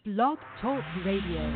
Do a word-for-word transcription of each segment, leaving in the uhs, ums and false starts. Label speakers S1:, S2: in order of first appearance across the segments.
S1: Blog Talk Radio.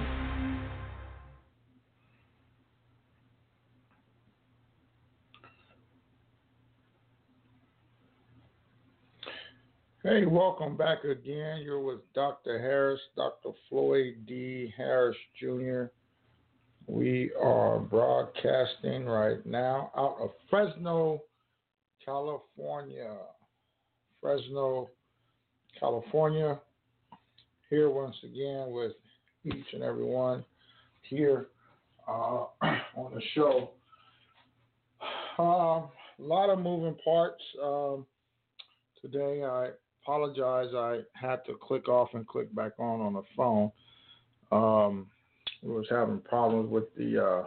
S2: Hey, welcome back again. You're with Doctor Harris, Doctor Floyd D. Harris Junior We are broadcasting right now out of Fresno, California. Fresno, California. Here once again with each and every one here uh, on the show. Uh, a lot of moving parts. Um, today I apologize. I had to click off and click back on on the phone. Um, we was having problems with the uh,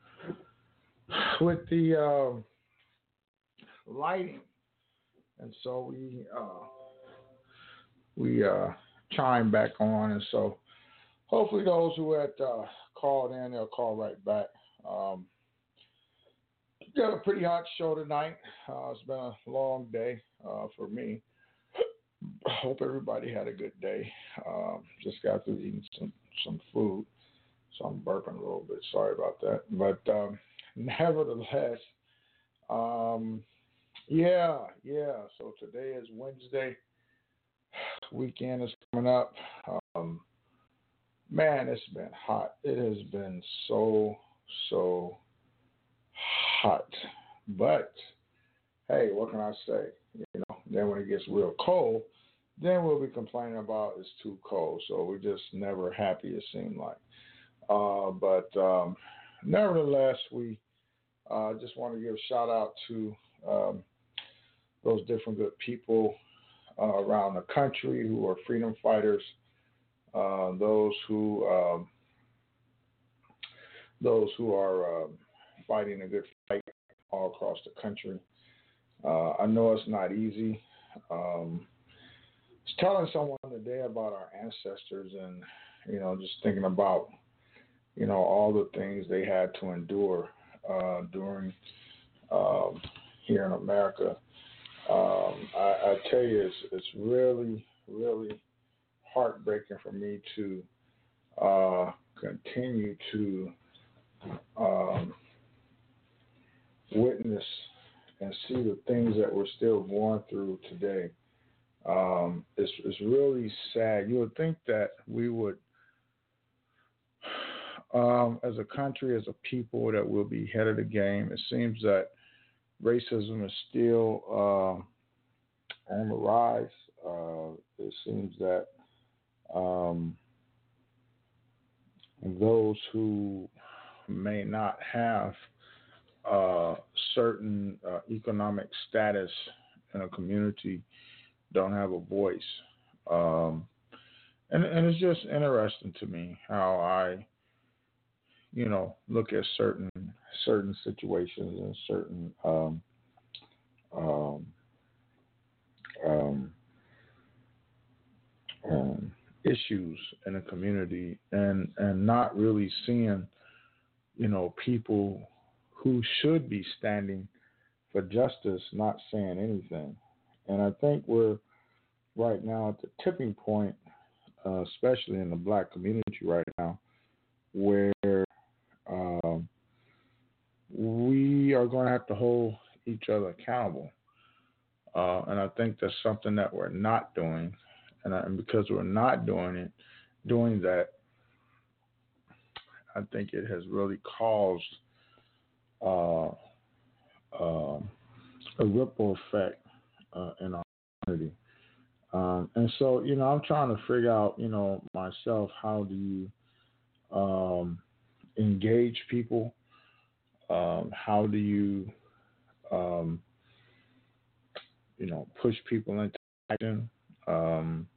S2: with the uh, lighting, and so we uh, we uh, chimed back on, and so hopefully those who had uh, called in, they'll call right back. Um, got a pretty hot show tonight. Uh, it's been a long day uh, for me. I hope everybody had a good day. Um, just got through eating some, some food, so I'm burping a little bit. Sorry about that. But um, nevertheless, um, yeah, yeah. So today is Wednesday. Weekend is coming up. Um, man, it's been hot. It has been so, so hot. But, hey, what can I say? You know, then when it gets real cold, then we'll be complaining about it's too cold. So we're just never happy, it seems like. Uh, but um, nevertheless, we uh, just want to give a shout out to um, those different good people uh, around the country who are freedom fighters, uh, those who um, those who are um, fighting a good fight all across the country. Uh, I know it's not easy. Um, I was telling someone today about our ancestors and, you know, just thinking about, you know, all the things they had to endure uh, during um, here in America. Um, I, I tell you, it's, it's really, really heartbreaking for me to uh, continue to um, witness and see the things that we're still going through today. Um, it's, it's really sad. You would think that we would, um, as a country, as a people, that we'll be ahead of the game. It seems that racism is still uh, on the rise. Uh, it seems that um, those who may not have uh, certain uh, economic status in a community don't have a voice. Um, and, and it's just interesting to me how I, you know, look at certain certain situations and certain um, um, um, um, issues in a community and, and not really seeing, you know, people who should be standing for justice not saying anything. And I think we're right now at the tipping point, uh, especially in the black community right now, where um, we are going to have to hold each other accountable. Uh, and I think that's something that we're not doing. And, I, and because we're not doing it, doing that, I think it has really caused uh, uh, a ripple effect uh, in our community. Um, and so, you know, I'm trying to figure out, you know, myself, how do you um, engage people? Um, how do you, um, you know, push people into action? Um,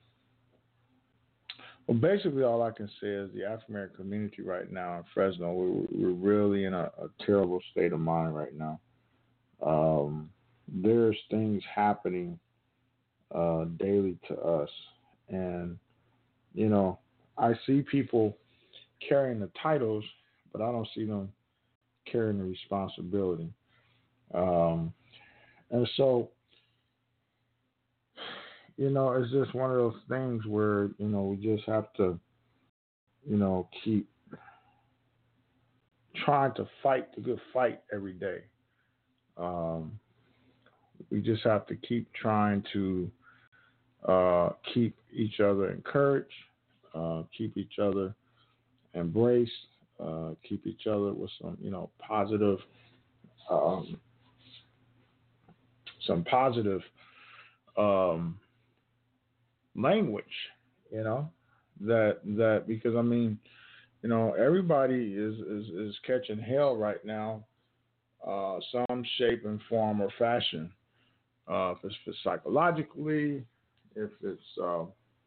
S2: well, basically, all I can say is the African American community right now in Fresno, we're, we're really in a, a terrible state of mind right now. Um, there's things happening uh, daily to us, and you know, I see people carrying the titles, but I don't see them carrying the responsibility. Um, and so, you know, it's just one of those things where, you know, we just have to, you know, keep trying to fight the good fight every day. Um, we just have to keep trying to uh, keep each other encouraged, uh, keep each other embraced, uh, keep each other with some, you know, positive, um, some positive um, language, you know, that that because I mean, you know, everybody is is, is catching hell right now, uh, some shape and form or fashion. Uh, if it's, if it's psychologically, if it's uh,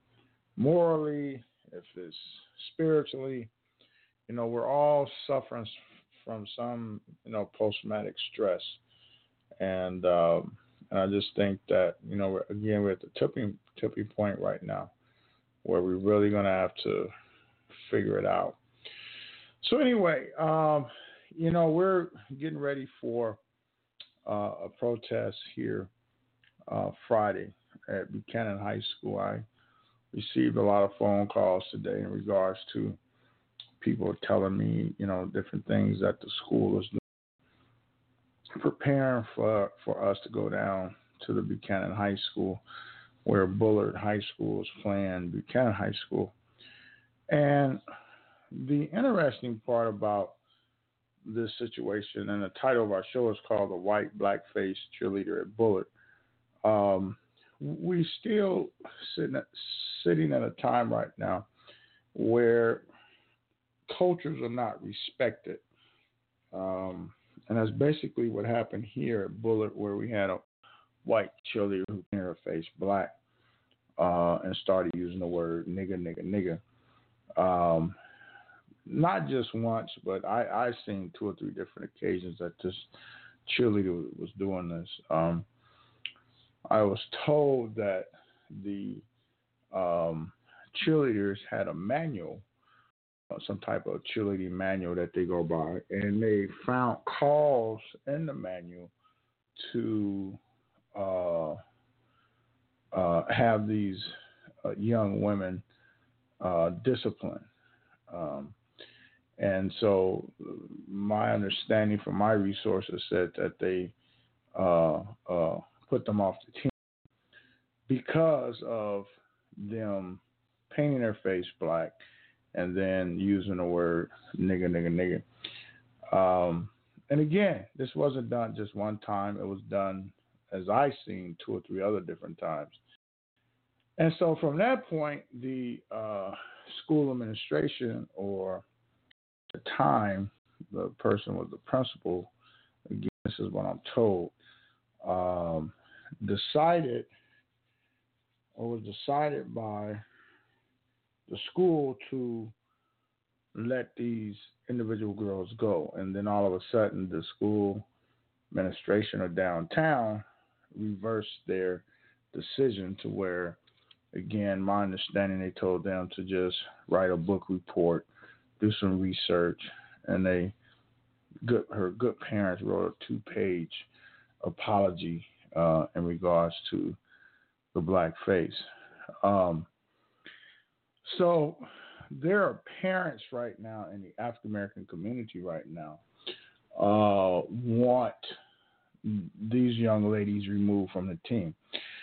S2: morally, if it's spiritually, you know, we're all suffering from some, you know, post-traumatic stress, and um, and I just think that, you know, we're, again, we're at the tipping tipping point right now, where we're really going to have to figure it out. So anyway, um, you know, we're getting ready for uh, a protest here uh, Friday at Buchanan High School. I received a lot of phone calls today in regards to people telling me, you know, different things that the school is doing, preparing for, for us to go down to the Buchanan High School, where Bullard High School is playing Buchanan High School. And the interesting part about this situation, and the title of our show is called The White Blackface Cheerleader at Bullard. Um, we still sitting at, sitting at a time right now where cultures are not respected. Um, and that's basically what happened here at Bullard, where we had a white cheerleader who painted her face black uh, and started using the word nigga, nigga, nigga. Um, not just once, but I, I've seen two or three different occasions that this cheerleader was doing this. Um, I was told that the um, cheerleaders had a manual, uh, some type of cheerleading manual that they go by, and they found calls in the manual to uh, uh, have these uh, young women uh, disciplined. Um, and so my understanding from my resources said that they uh, uh, put them off the team because of them painting their face black and then using the word nigga, nigga, nigga. Um, and again, this wasn't done just one time. It was done, as I've seen, two or three other different times. And so from that point, the uh, school administration, or at the time, the person was the principal, again, this is what I'm told, um, decided or was decided by the school to let these individual girls go. And then all of a sudden, the school administration or downtown reversed their decision to where, again, my understanding, they told them to just write a book report, do some research, and they, good, her good parents wrote a two-page apology uh, in regards to the blackface. Um, so there are parents right now in the African American community right now uh, want these young ladies removed from the team.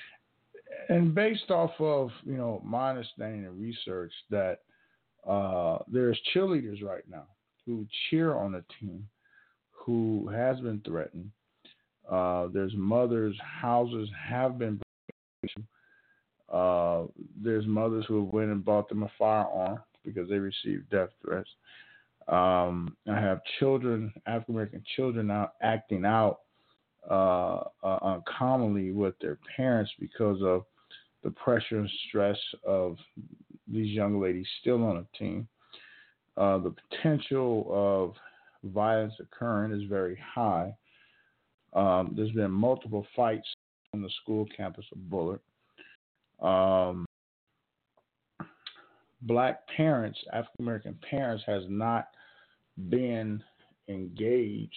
S2: And based off of, you know, my understanding and research, that uh, there's cheerleaders right now who cheer on the team who has been threatened. Uh, there's mothers' houses have been broken. Uh, there's mothers who went and bought them a firearm because they received death threats. Um, I have children, African American children, now acting out uh, uh, uncommonly with their parents because of the pressure and stress of these young ladies still on a team. Uh, the potential of violence occurring is very high. Um, there's been multiple fights on the school campus of Bullard. Um, black parents, African American parents, has not been engaged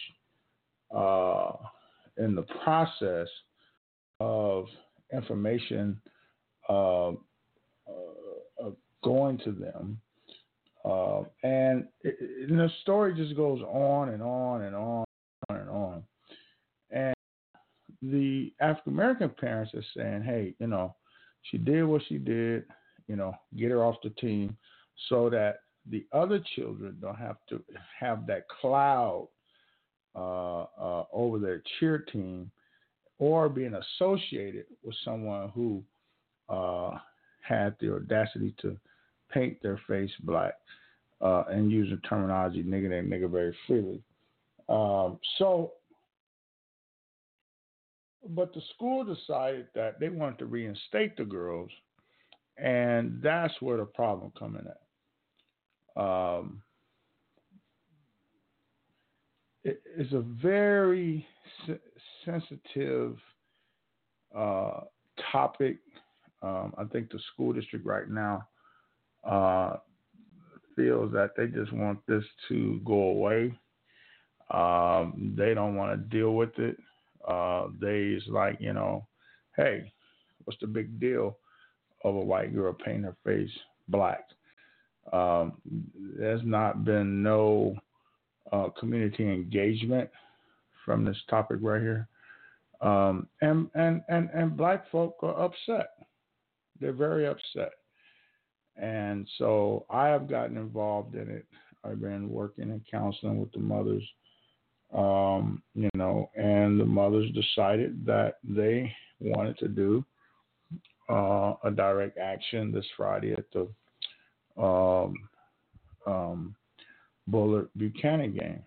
S2: uh, in the process of information uh, uh, uh, going to them. Uh, and, it, it- and the story just goes on and on and on and on. And the African American parents are saying, hey, you know, she did what she did, you know, get her off the team so that the other children don't have to have that cloud uh, uh, over their cheer team or being associated with someone who uh, had the audacity to paint their face black uh, and use the terminology nigger and nigger very freely. Um, so, but the school decided that they wanted to reinstate the girls, and that's where the problem coming at. Um, it, it's a very se- sensitive uh, topic. Um, I think the school district right now uh, feels that they just want this to go away. Um, they don't want to deal with it. Uh, they's like, you know, hey, what's the big deal of a white girl painting her face black? Um, there's not been no uh, community engagement from this topic right here. Um, and, and, and, and black folk are upset. They're very upset. And so I have gotten involved in it. I've been working and counseling with the mothers, um, you know, and the mothers decided that they wanted to do uh, a direct action this Friday at the um, um, Bullard Buchanan game.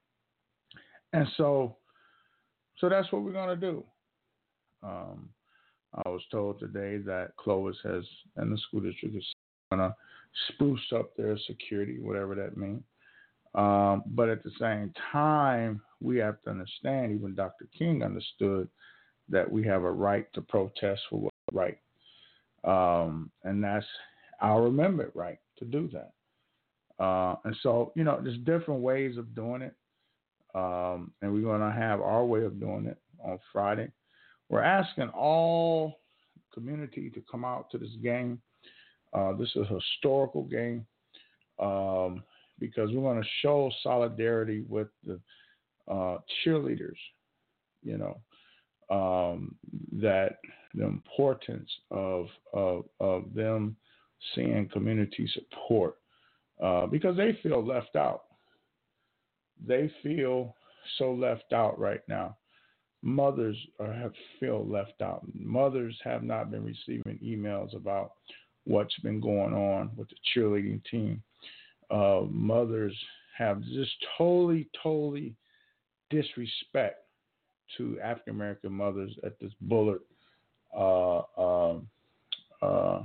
S2: And so, so that's what we're going to do. Um, I was told today that Clovis has, and the school district is going to spruce up their security, whatever that means. Um, but at the same time, we have to understand, even Doctor King understood that we have a right to protest for what's right. Um, and that's our amendment right to do that. Uh, and so, you know, there's different ways of doing it. Um, and we're going to have our way of doing it on Friday. We're asking all community to come out to this game. Uh, this is a historical game um, because we want to show solidarity with the uh, cheerleaders, you know, um, that the importance of, of, of them seeing community support uh, because they feel left out. They feel so left out right now. Mothers are, have feel left out. Mothers have not been receiving emails about what's been going on with the cheerleading team. Uh, mothers have just totally, totally disrespect to African American mothers at this Bullard uh, uh, uh,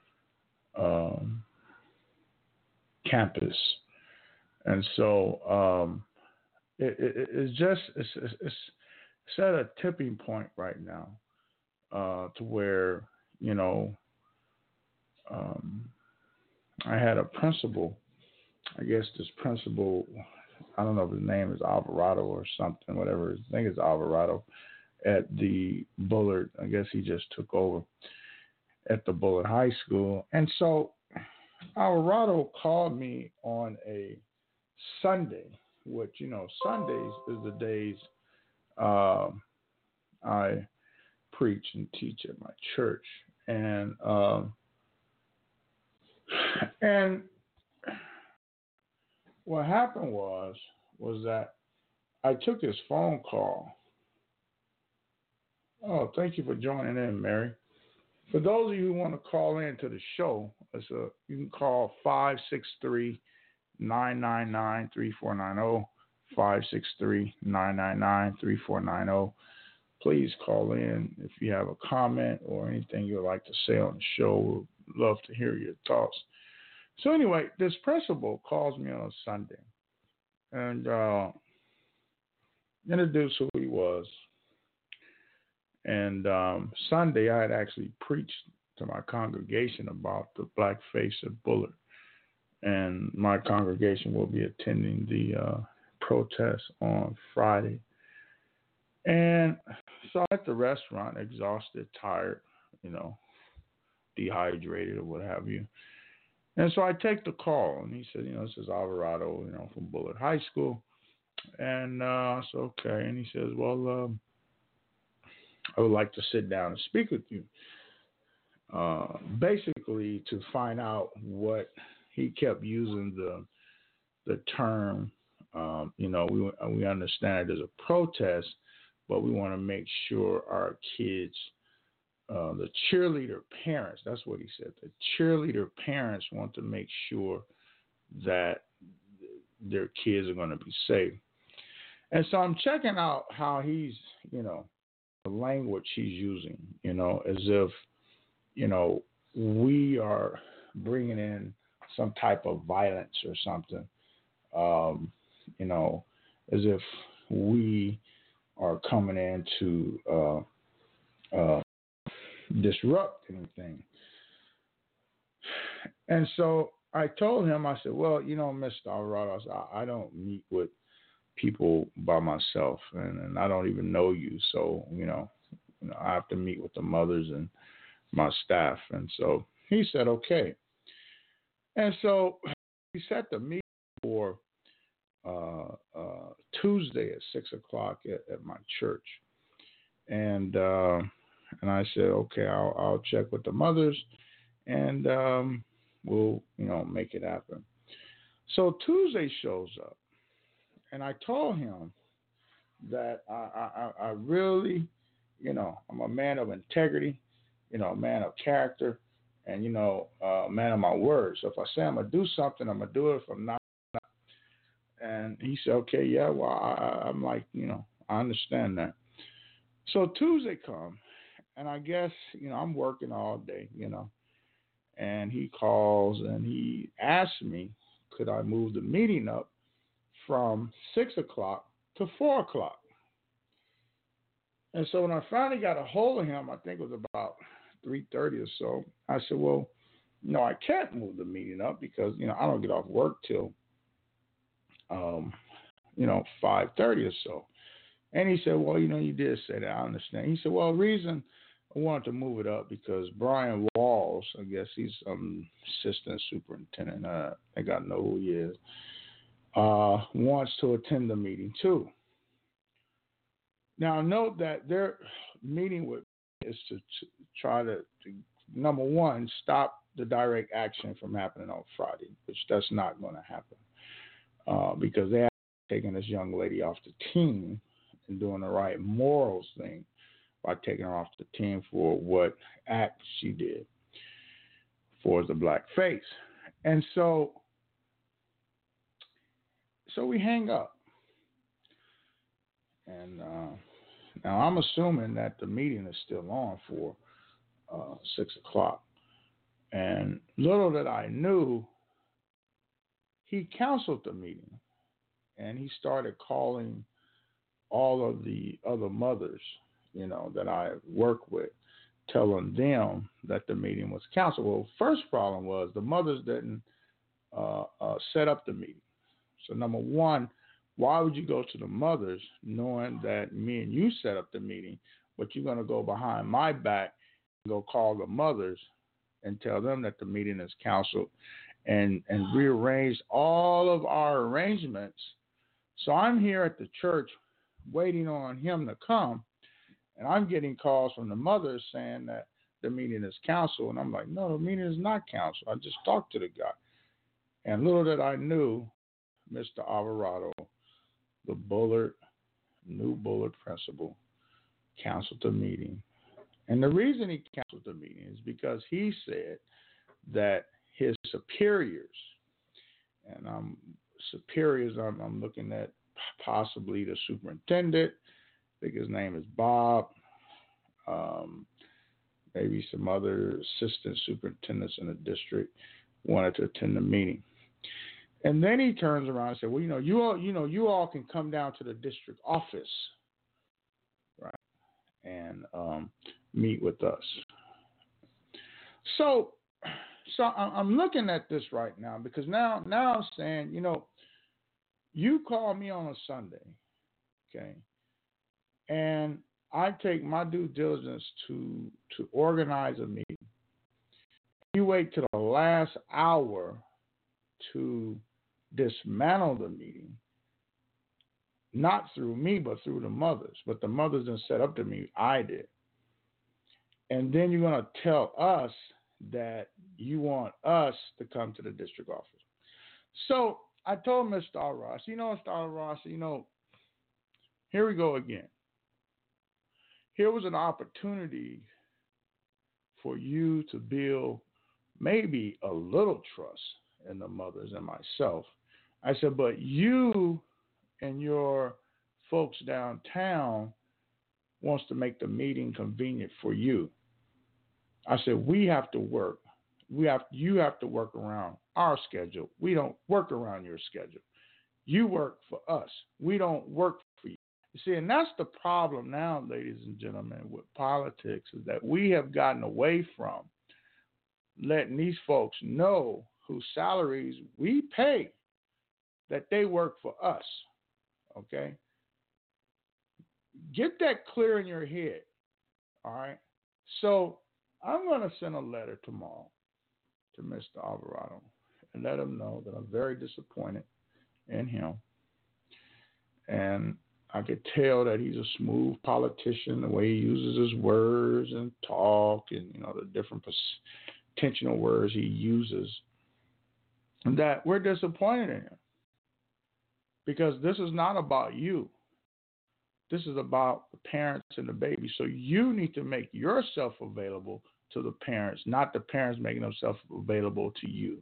S2: um, campus, and so um, it, it, it's just it's, it's, it's It's at a tipping point right now uh, to where, you know, um, I had a principal, I guess this principal, I don't know if his name is Alvarado or something, whatever. I think it's Alvarado at the Bullard. I guess he just took over at the Bullard High School. And so Alvarado called me on a Sunday, which, you know, Sundays is the days Uh, I preach and teach at my church, and um, and what happened was was that I took his phone call. Oh, thank you for joining in, Mary. For those of you who want to call in to the show, it's a, you can call five six three, nine nine nine, three four nine zero, five six three, nine nine nine, three four nine zero. Please call in if you have a comment or anything you'd like to say on the show. We'd love to hear your thoughts. So anyway, this principal calls me on a Sunday and uh, introduced who he was. And um, Sunday, I had actually preached to my congregation about the blackface at Bullard. And my congregation will be attending the uh, protest on Friday. And so at the restaurant, exhausted, tired, you know, dehydrated or what have you. And so I take the call, and he said, you know, this is Alvarado, you know, from Bullard High School. And uh, I said, okay. And he says, well, um, I would like to sit down and speak with you. Uh, basically, to find out what he kept using the the term. Um, you know, we we understand it as a protest, but we want to make sure our kids, uh, the cheerleader parents, that's what he said. The cheerleader parents want to make sure that their kids are going to be safe. And so I'm checking out how he's, you know, the language he's using, you know, as if, you know, we are bringing in some type of violence or something, um, you know, as if we are coming in to uh, uh, disrupt anything. And so I told him, I said, well, you know, Mister Alvarado, I, said, I, I don't meet with people by myself, and, and I don't even know you. So, you know, you know, I have to meet with the mothers and my staff. And so he said, okay. And so we set the meeting for uh, uh, Tuesday at six o'clock at, at my church. And uh, and I said, okay, I'll, I'll check with the mothers, and um, we'll, you know, make it happen. So Tuesday shows up, and I told him that I, I, I really, you know, I'm a man of integrity, you know, a man of character, and, you know, uh, a man of my word. So if I say I'm going to do something, I'm going to do it. If I'm not, not. And he said, okay, yeah, well, I, I'm like, you know, I understand that. So Tuesday come, and I guess, you know, I'm working all day, you know, and he calls and he asked me, could I move the meeting up from six o'clock to four o'clock? And so when I finally got a hold of him, I think it was about three thirty or so, I said, well, no, I can't move the meeting up because, you know, I don't get off work till, um, you know, five thirty or so. And he said, well, you know, you did say that. I understand. He said, well, the reason I wanted to move it up because Brian Walls, I guess he's um assistant superintendent, uh, I think I know who he is, uh, wants to attend the meeting too. Now, note that their meeting with is to, to try to, to, number one, stop the direct action from happening on Friday, which that's not going to happen uh, because they have taken this young lady off the team and doing the right morals thing by taking her off the team for what act she did for the black face. And so, so we hang up. And uh, now I'm assuming that the meeting is still on for uh, six o'clock. And little that I knew, he canceled the meeting. And he started calling all of the other mothers, you know, that I work with, telling them that the meeting was canceled. Well, first problem was the mothers didn't uh, uh, set up the meeting. So number one, why would you go to the mothers knowing that me and you set up the meeting, but you're going to go behind my back and go call the mothers and tell them that the meeting is canceled and, and rearrange all of our arrangements. So I'm here at the church waiting on him to come, and I'm getting calls from the mothers saying that the meeting is canceled. And I'm like, no, the meeting is not canceled. I just talked to the guy. And little that I knew, Mister Alvarado, the Bullard, new Bullard principal, canceled the meeting. And the reason he canceled the meeting is because he said that his superiors, and I'm superiors, I'm, I'm looking at possibly the superintendent, I think his name is Bob, um, maybe some other assistant superintendents in the district wanted to attend the meeting. And then he turns around and said, well, you know, you all, you know, you all can come down to the district office, right, and um, meet with us. So, so I'm looking at this right now because now, now I'm saying, you know, you call me on a Sunday, okay, and I take my due diligence to to organize a meeting, you wait to the last hour to dismantle the meeting, not through me, but through the mothers. But the mothers didn't set up the meeting. I did. And then you're going to tell us that you want us to come to the district office. So I told Mister Ross, you know, Mister Ross, you know, here we go again. Here was an opportunity for you to build maybe a little trust in the mothers and myself. I said, but you and your folks downtown wants to make the meeting convenient for you. I said, we have to work. We have you have to work around our schedule. We don't work around your schedule. You work for us. We don't work for you. You see, and that's the problem now, ladies and gentlemen, with politics, is that we have gotten away from letting these folks know whose salaries we pay that they work for us. Okay? Get that clear in your head. All right? So I'm going to send a letter tomorrow to Mister Alvarado and let him know that I'm very disappointed in him. And I could tell that he's a smooth politician, the way he uses his words and talk and, you know, the different intentional words he uses, and that we're disappointed in him. Because this is not about you. This is about the parents and the baby. So you need to make yourself available to the parents, not the parents making themselves available to you.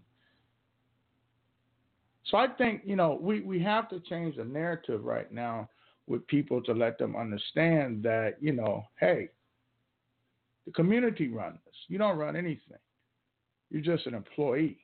S2: So I think, you know, we, we have to change the narrative right now with people to let them understand that, you know, hey, the community runs this. You don't run anything. You're just an employee.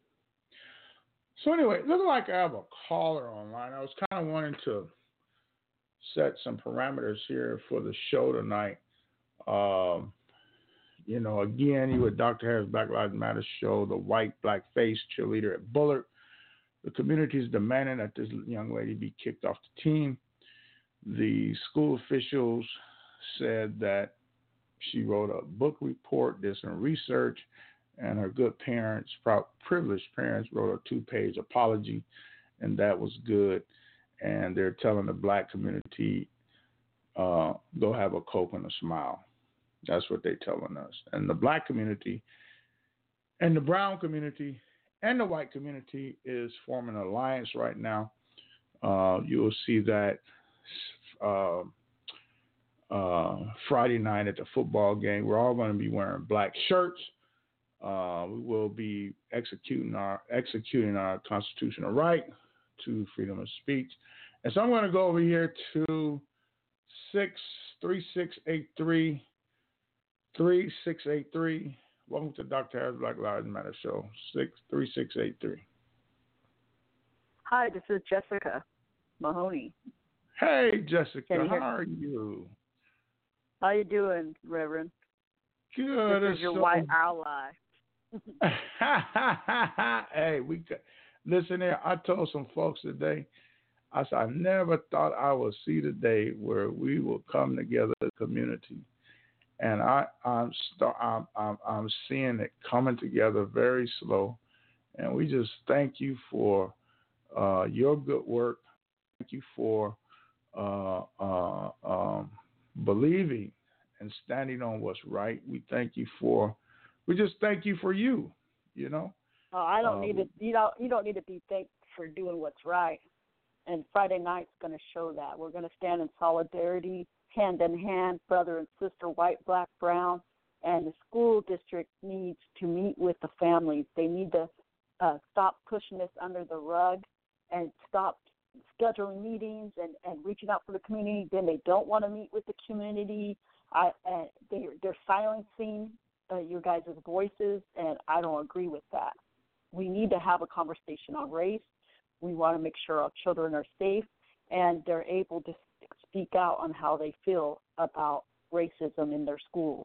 S2: So anyway, it looks like I have a caller online. I was kind of wanting to set some parameters here for the show tonight. Um, you know, again, you with Doctor Harris Black Lives Matter show, the white black face cheerleader at Bullard. The community is demanding that this young lady be kicked off the team. The school officials said that she wrote a book report, did some research, and her good parents, privileged parents, wrote a two-page apology, and that was good. And they're telling the black community, uh, go have a Coke and a smile. That's what they're telling us. And the black community and the brown community and the white community is forming an alliance right now. Uh, you will see that uh, uh, Friday night at the football game. We're all going to be wearing black shirts. Uh, we will be executing our executing our constitutional right to freedom of speech. And so I'm going to go over here to six three six eight three three six eight three. Welcome to Doctor Harris Black Lives Matter show. Six three six eight three.
S3: Hi, this is Jessica Mahoney.
S2: Hey, Jessica, how are you?
S3: How you doing, Reverend?
S2: Good.
S3: This is your so... white ally.
S2: Hey, we listen here. I told some folks today. I said I never thought I would see the day where we will come together as a community, and I, I'm, start, I'm I'm I'm seeing it coming together very slow, and we just thank you for uh, your good work. Thank you for uh, uh, um, believing and standing on what's right. We thank you for. We just thank you for you. You know.
S3: Oh, I don't
S2: um,
S3: need to. You don't. You don't need to be thanked for doing what's right. And Friday night's going to show that. We're going to stand in solidarity, hand in hand, brother and sister, white, black, brown. And the school district needs to meet with the families. They need to uh, stop pushing this under the rug and stop scheduling meetings and, and reaching out for the community. Then they don't want to meet with the community. I, uh, they, they're silencing uh, your guys' voices, and I don't agree with that. We need to have a conversation on race. We want to make sure our children are safe and they're able to speak out on how they feel about racism in their schools.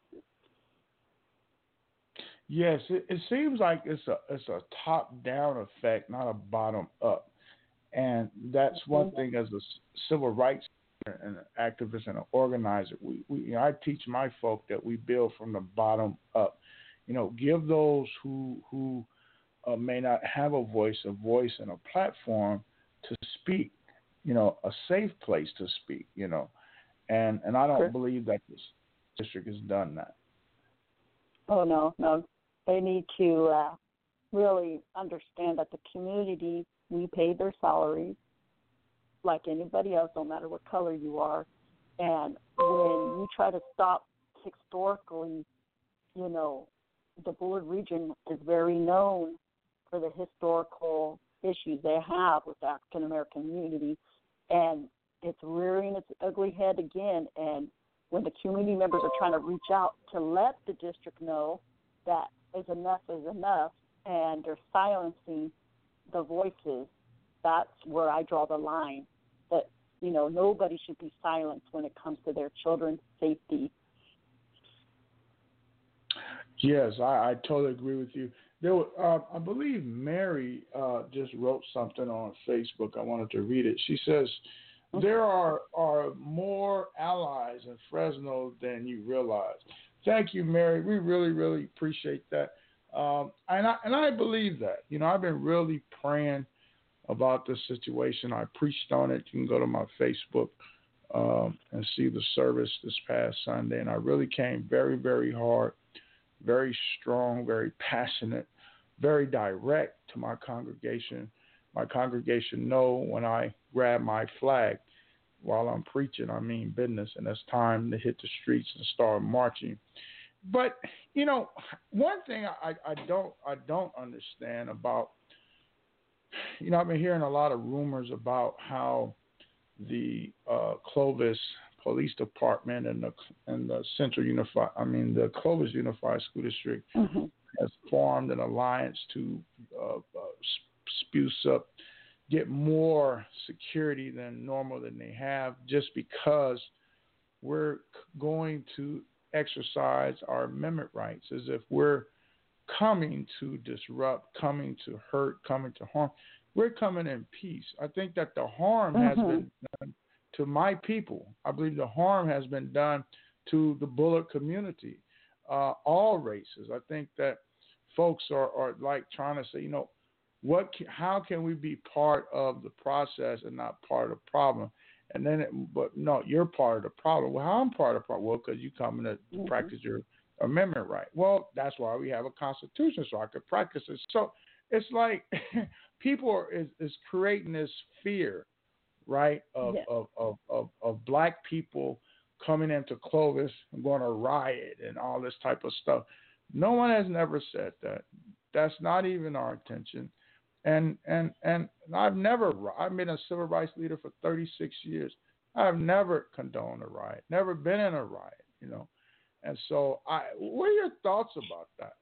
S2: Yes, it, it seems like it's a it's a top-down effect, not a bottom-up. And that's one mm-hmm. thing as a civil rights and an activist and an organizer. We, we you know, I teach my folk that we build from the bottom up. You know, give those who who uh, may not have a voice, a voice and a platform to speak. You know, a safe place to speak. You know, and and I don't
S3: Sure.
S2: believe that this district has done that.
S3: Oh no, no. They need to uh, really understand that the community, we pay their salaries like anybody else, no matter what color you are. And when you try to stop historically, you know, the Bullard region is very known for the historical issues they have with the African American community, and it's rearing its ugly head again. And when the community members are trying to reach out to let the district know that is enough is enough, and they're silencing the voices, that's where I draw the line. That, you know, nobody should be silenced when it comes to their children's safety.
S2: Yes, I, I totally agree with you. There, were, uh, I believe Mary uh, just wrote something on Facebook. I wanted to read it. She says, there are, are more allies in Fresno than you realize. Thank you, Mary. We really, really appreciate that. Um, and, I, and I believe that. You know, I've been really praying about this situation. I preached on it. You can go to my Facebook um, and see the service this past Sunday. And I really came very, very hard, very strong, very passionate, very direct to my congregation. My congregation know when I grab my flag while I'm preaching, I mean business, and it's time to hit the streets and start marching. But, you know, one thing I, I don't I don't understand about, you know, I've been hearing a lot of rumors about how the uh, Clovis Police Department and the and the Central Unified, I mean the Clovis Unified School District
S3: Mm-hmm.
S2: has formed an alliance to uh, uh, spruce up, get more security than normal than they have, just because we're going to exercise our amendment rights, as if we're coming to disrupt, coming to hurt, coming to harm. We're coming in peace. I think that the harm
S3: Mm-hmm.
S2: has been done to my people. I believe the harm has been done to the Bullard community, uh, all races. I think that folks are, are like trying to say, you know, what? Can, how can we be part of the process and not part of the problem? And then, it, but no, you're part of the problem. Well, how I'm part of the problem? Well, because you come to
S3: Mm-hmm.
S2: practice your amendment right. Well, that's why we have a constitution, so I could practice it. So it's like people are, is, is creating this fear, right, of,
S3: Yes.
S2: of, of, of, of black people coming into Clovis and going to riot and all this type of stuff. No one has never said that. That's not even our intention. And and and I've never, I've been a civil rights leader for thirty-six years. I've never condoned a riot, never been in a riot, you know. And so, I, what are your thoughts about that?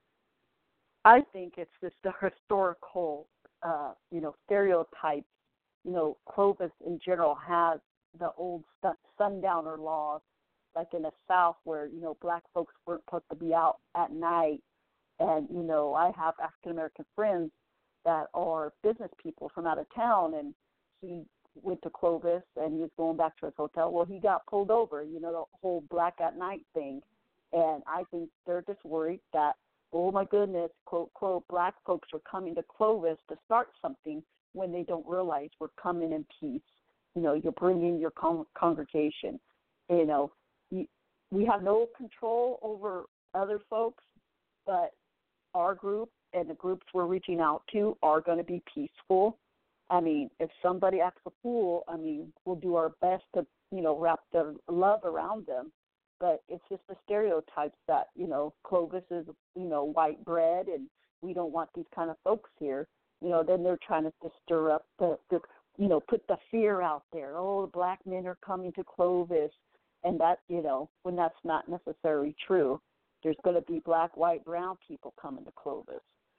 S3: I think it's just the historical, uh, you know, stereotypes. You know, Clovis in general has the old sundowner laws, like in the South, where, you know, black folks weren't supposed to be out at night. And, you know, I have African American friends that are business people from out of town, and he went to Clovis and he was going back to his hotel. Well, he got pulled over, you know, the whole black at night thing. And I think they're just worried that, oh my goodness, quote, quote, black folks are coming to Clovis to start something, when they don't realize we're coming in peace. You know, you're bringing your con- congregation. You know, you, we have no control over other folks, but our group and the groups we're reaching out to are going to be peaceful. I mean, if somebody acts a fool, I mean, we'll do our best to, you know, wrap the love around them. But it's just the stereotypes that, you know, Clovis is, you know, white bread and we don't want these kind of folks here. You know, then they're trying to, to stir up the, the, you know, put the fear out there. Oh, the black men are coming to Clovis. And that, you know, when that's not necessarily true. There's going to be black, white, brown people coming to Clovis.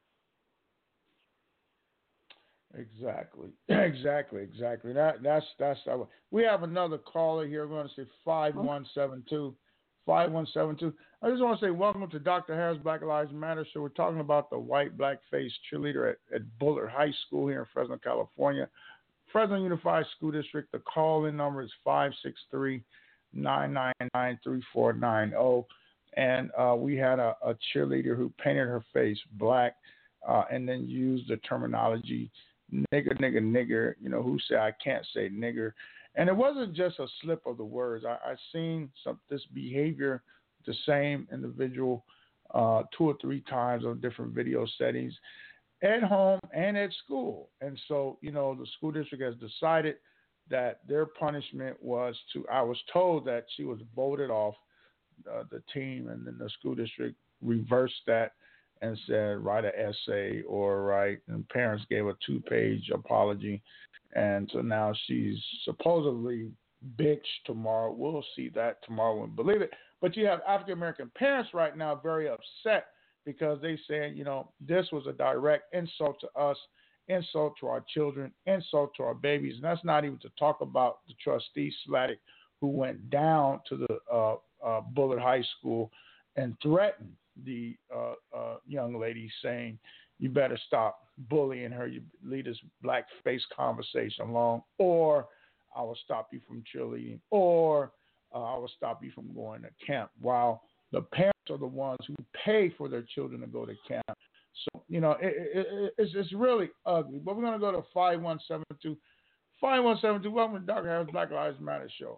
S2: Exactly, exactly, exactly. That that's that's. Our, we have another caller here. We're going to say five one seven two, five one seven two. I just want to say welcome to Doctor Harris Black Lives Matter. So we're talking about the white black-faced cheerleader at, at Bullard High School here in Fresno, California. Fresno Unified School District. The call-in number is five six three, nine nine nine, three four nine zero. and uh, we had a, a cheerleader who painted her face black, uh, and then used the terminology nigger, nigger, nigger. You know, who said I can't say nigger, and it wasn't just a slip of the words. I, I seen some this behavior, the same individual, uh, two or three times on different video settings, at home and at school. And so, you know, the school district has decided that their punishment was to, I was told that she was voted off uh, the team, and then the school district reversed that and said, write an essay or write, and parents gave a two-page apology. And so now she's supposedly bitch tomorrow. We'll see that tomorrow and believe it. But you have African-American parents right now very upset because they saying, you know, this was a direct insult to us, insult to our children, insult to our babies. And that's not even to talk about the trustee Sladek, who went down to the uh, uh, Bullard High School and threatened the uh, uh, young lady, saying, you better stop bullying her. You lead this black face conversation along, or I will stop you from cheerleading, or uh, I will stop you from going to camp. While the parents are the ones who pay for their children to go to camp. So, you know, it, it, it, it's, it's really ugly. But we're going to go to five one seven two. five one seven two, welcome to Doctor Harris Black Lives Matter show.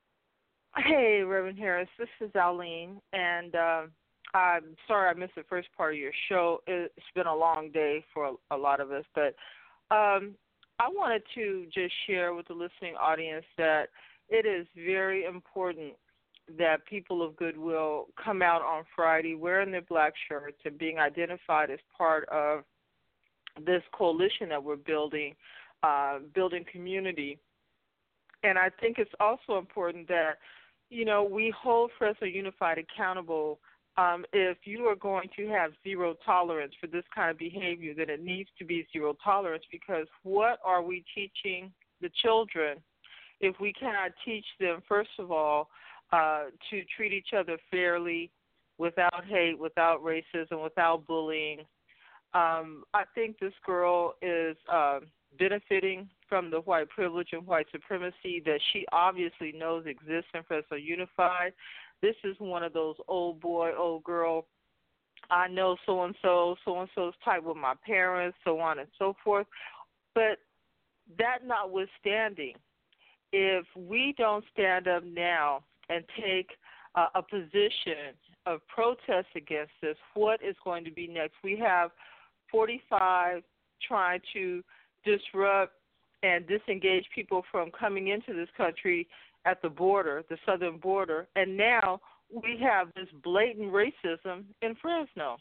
S4: Hey, Reverend Harris. This is Aline, and uh, I'm sorry I missed the first part of your show. It's been a long day for a, a lot of us, but um, I wanted to just share with the listening audience that it is very important that people of goodwill come out on Friday wearing their black shirts and being identified as part of this coalition that we're building, uh, building community. And I think it's also important that, you know, we hold Fresno Unified accountable. Um, if you are going to have zero tolerance for this kind of behavior, then it needs to be zero tolerance, because what are we teaching the children if we cannot teach them, first of all, Uh, to treat each other fairly, without hate, without racism, without bullying. Um, I think this girl is uh, benefiting from the white privilege and white supremacy that she obviously knows exists in Fresno Unified. This is one of those old boy, old girl, I know so-and-so, so-and-so's tight with my parents, so on and so forth. But that notwithstanding, if we don't stand up now and take uh, a position of protest against this, what is going to be next? We have forty-five trying to disrupt and disengage people from coming into this country at the border, the southern border, and now we have this blatant racism in Fresno.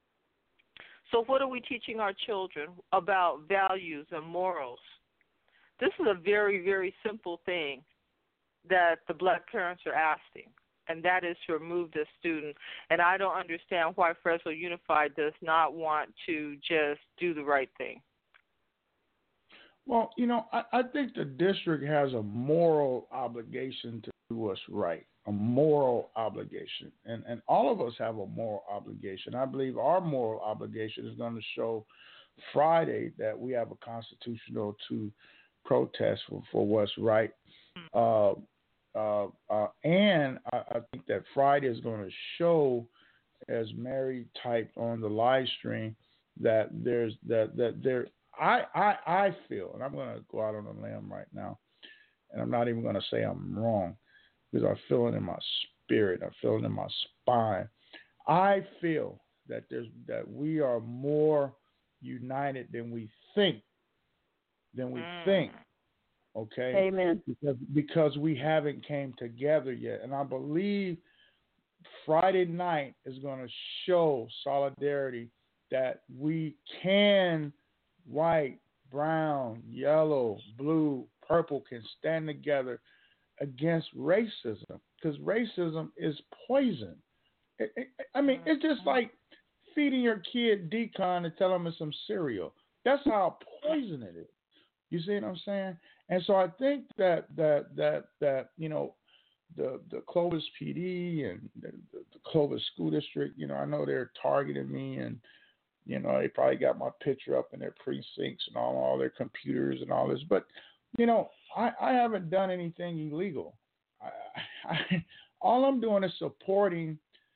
S4: So what are we teaching our children about values and morals? This is a very, very simple thing that the black parents are asking, and that is to remove this student. And I don't understand why Fresno Unified does not want to just do the right thing.
S2: Well, you know, I, I think the district has a moral obligation to do what's right, a moral obligation. And, and all of us have a moral obligation. I believe our moral obligation is going to show Friday that we have a constitutional to protest for, for what's right. Uh, uh, uh, and I, I think that Friday is going to show, as Mary typed on the live stream, that there's that that there. I I, I feel, and I'm going to go out on a limb right now, and I'm not even going to say I'm wrong, because I feel it in my spirit. I feel it in my spine. I feel that there's that we are more united than we think. Than we mm. think. Okay.
S3: Amen.
S2: Because because we haven't came together yet, and I believe Friday night is going to show solidarity that we can, white, brown, yellow, blue, purple, can stand together against racism, because racism is poison. It, it, I mean, it's just like feeding your kid decon and telling them it's some cereal. That's how poison it is. You see what I'm saying? And so I think that that that that you know, the the Clovis P D and the, the, the Clovis School District, you know, I know they're targeting me, and you know, they probably got my picture up in their precincts and all all their computers and all this. But you know, I, I haven't done anything illegal. I, I, all I'm doing is supporting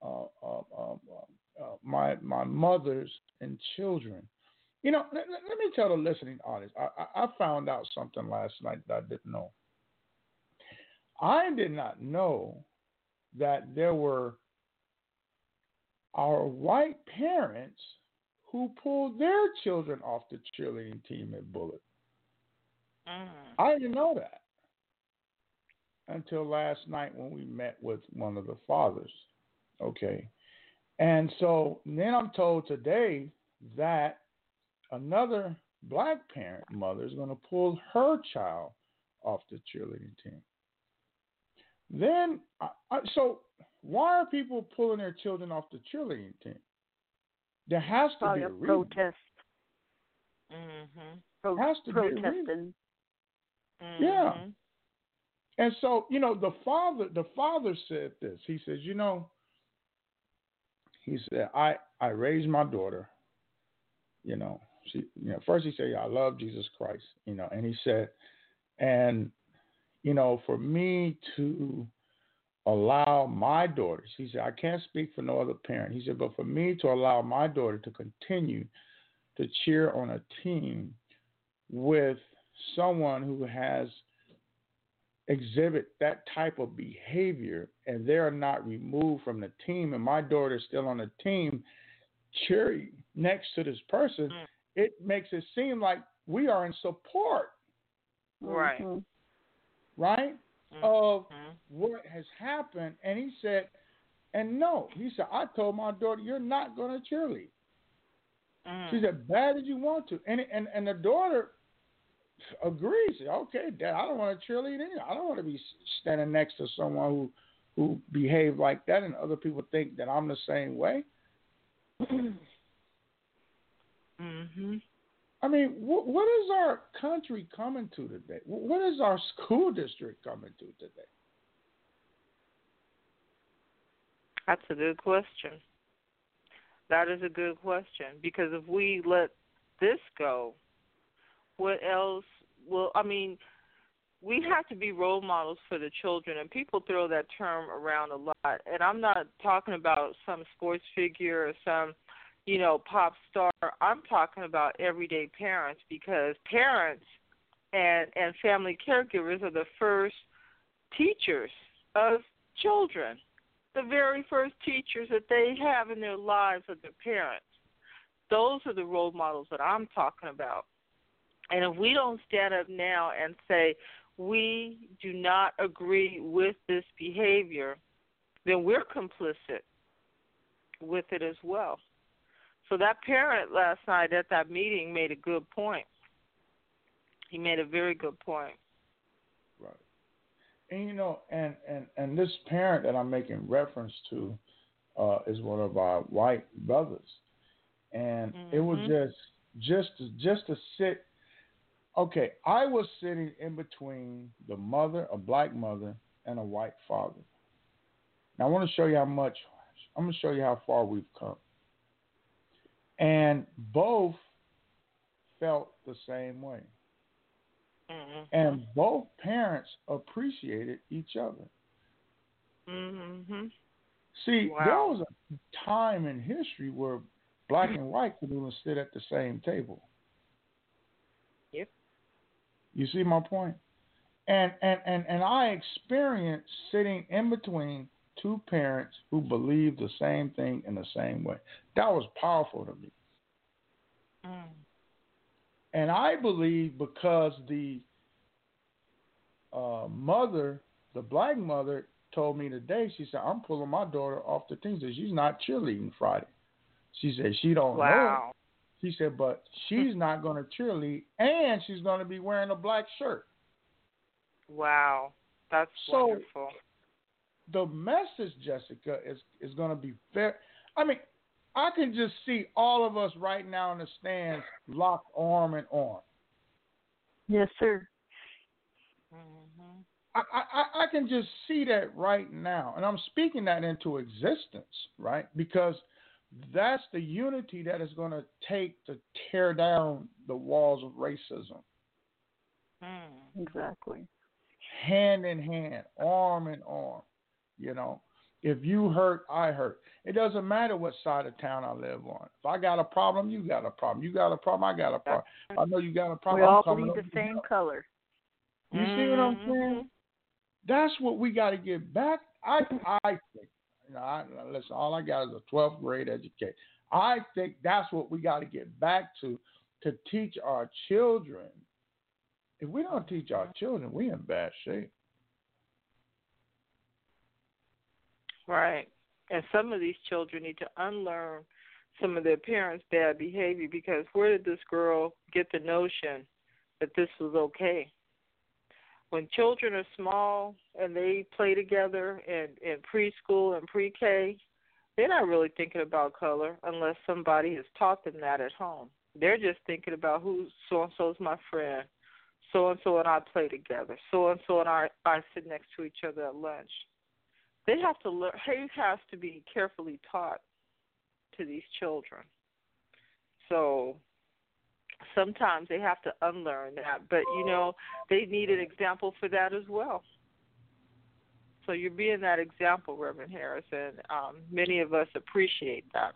S2: uh, uh, uh, uh, my my mothers and children. You know, let, let me tell the listening audience. I, I, I found out something last night that I didn't know. I did not know that there were our white parents who pulled their children off the cheerleading team at Bullitt.
S4: Mm.
S2: I didn't know that until last night when we met with one of the fathers. Okay. And so then I'm told today that another black parent mother is going to pull her child off the cheerleading team. Then, I, I, so why are people pulling their children off the cheerleading team? There has to
S3: Probably
S2: be a
S3: a
S2: reason.
S3: protest.
S4: Mhm.
S3: Pro-
S2: Has to be a reason.
S3: protesting.
S4: Mhm.
S2: Yeah. And so, you know, the father the father said this. He says, you know, he said, I, I raised my daughter, you know, she you know, first he said, yeah, I love Jesus Christ, you know, and he said, and, you know, for me to allow my daughters, he said, I can't speak for no other parent. He said, but for me to allow my daughter to continue to cheer on a team with someone who has exhibit that type of behavior and they're not removed from the team and my daughter's still on the team cheering next to this person,
S4: Mm.
S2: it makes it seem like we are in support,
S4: Right.
S3: Mhm.
S2: right,
S4: Mhm.
S2: of what has happened. And he said, and no, he said, I told my daughter, you're not going to cheerlead.
S4: Mm.
S2: She said, bad as you want to. And, and, and the daughter agrees. Okay, Dad, I don't want to cheerlead either. I don't want to be standing next to someone who who behave like that, and other people think that I'm the same way.
S4: Mhm.
S2: I mean, wh- what is our country coming to today? Wh- What is our school district coming to today?
S4: That's a good question. That is a good question because if we let this go, what else will, I mean, we have to be role models for the children, and people throw that term around a lot. And I'm not talking about some sports figure or some, you know, pop star. I'm talking about everyday parents because parents and, and family caregivers are the first teachers of children. The very first teachers that they have in their lives are their parents. Those are the role models that I'm talking about. And if we don't stand up now and say we do not agree with this behavior, then we're complicit with it as well. So that parent last night at that meeting made a good point. He made a very good point.
S2: Right. And, you know, and, and, and this parent that I'm making reference to uh, is one of our white brothers. And
S4: mm-hmm.
S2: it was just, just, to, just to sit. Okay, I was sitting in between the mother, a black mother, and a white father. Now, I want to show you how much, I'm going to show you how far we've come. And both felt the same way.
S4: Mm-hmm.
S2: And both parents appreciated each other.
S4: Mm-hmm.
S2: See,
S4: wow.
S2: there was a time in history where black and white could even sit at the same table.
S4: Yep.
S2: You see my point? And, and, and, and I experienced sitting in between two parents who believed the same thing in the same way. That was powerful to me.
S4: Mm.
S2: And I believe because the uh, mother, the black mother, told me today, she said, I'm pulling my daughter off the team. She said, she's not cheerleading Friday. She said, she don't
S4: wow.
S2: know it. She said, but she's not going to cheerlead, and she's going to be wearing a black shirt.
S4: Wow. That's
S2: so,
S4: wonderful.
S2: The message, Jessica, is, is going to be fair. I mean, I can just see all of us right now in the stands locked arm in arm.
S3: Yes, sir.
S4: Mm-hmm.
S2: I, I, I can just see that right now. And I'm speaking that into existence, right? Because that's the unity that is going to take to tear down the walls of racism.
S4: Mm.
S3: Exactly.
S2: Hand in hand, arm in arm, you know. If you hurt, I hurt. It doesn't matter what side of town I live on. If I got a problem, you got a problem. You got a problem, I got a problem. I know you got a problem.
S3: We all
S2: I'm coming
S3: bleed
S2: up
S3: the
S2: to
S3: same
S2: help.
S3: color.
S2: You see what I'm
S4: Mm-hmm.
S2: saying? That's what we got to get back. I I think. You know, I, listen, all I got is a twelfth grade education. I think that's what we got to get back to, to teach our children. If we don't teach our children, we in bad shape.
S4: Right. And some of these children need to unlearn some of their parents' bad behavior, because where did this girl get the notion that this was okay? When children are small and they play together in, in preschool and pre-K, they're not really thinking about color unless somebody has taught them that at home. They're just thinking about who so-and-so's my friend, so-and-so and I play together, so-and-so and I, I sit next to each other at lunch. They have to learn. Hate has to be carefully taught to these children. So sometimes they have to unlearn that. But, you know, they need an example for that as well. So you're being that example, Reverend Harris, and um, many of us appreciate that.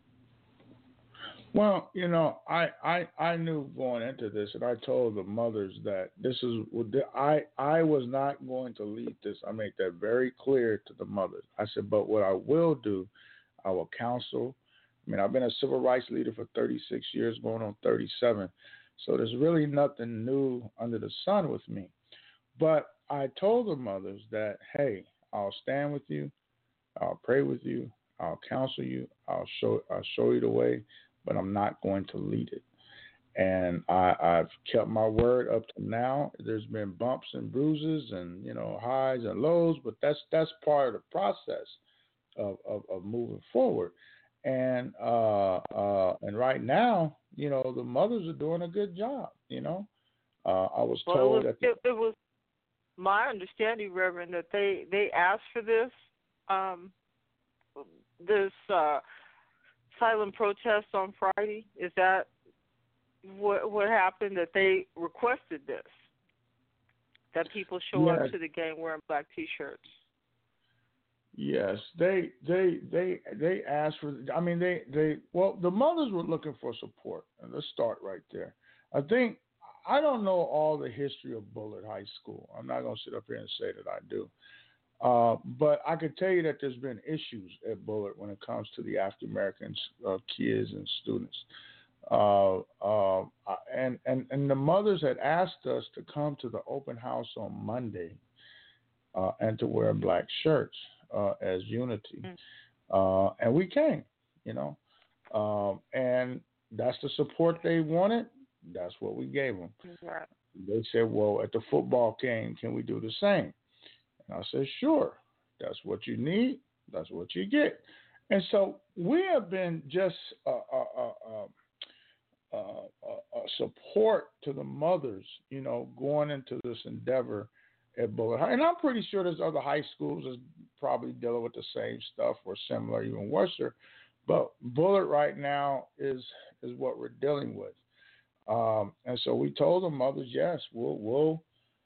S2: Well, you know, I, I I knew going into this, and I told the mothers that this is I I was not going to lead this. I made that very clear to the mothers. I said, but what I will do, I will counsel. I mean, I've been a civil rights leader for thirty-six years, going on thirty-seven. So there's really nothing new under the sun with me. But I told the mothers that, hey, I'll stand with you, I'll pray with you, I'll counsel you, I'll show I'll show you the way, but I'm not going to lead it. And I, I've kept my word up to now. There's been bumps and bruises and, you know, highs and lows, but that's that's part of the process of, of, of moving forward. And uh, uh, and right now, you know, the mothers are doing a good job, you know. Uh, I was
S4: well,
S2: told
S4: it was,
S2: that the,
S4: it, it was my understanding, Reverend, that they, they asked for this, um, this uh, silent protest on Friday. Is that what what happened, that they requested this, that people show
S2: yes,
S4: up to the game wearing black T-shirts?
S2: Yes, they they they they asked for. I mean, they they well, the mothers were looking for support, and let's start right there. I think I don't know all the history of Bullard High School. I'm not going to sit up here and say that I do, uh, but I could tell you that there's been issues at Bullard when it comes to the African American uh, kids and students. Uh, uh, and and and the mothers had asked us to come to the open house on Monday uh, and to wear black shirts. Uh, as unity, uh, and we came, you know, um, and that's the support they wanted. That's what we gave them.
S4: Right.
S2: They said, well, at the football game, can we do the same? And I said, sure. That's what you need. That's what you get. And so we have been just a, a, a, a, a support to the mothers, you know, going into this endeavor at Bullard High. And I'm pretty sure there's other high schools that's probably dealing with the same stuff or similar, even worse. But Bullard right now is is what we're dealing with. Um, and so we told the mothers, yes, we'll we'll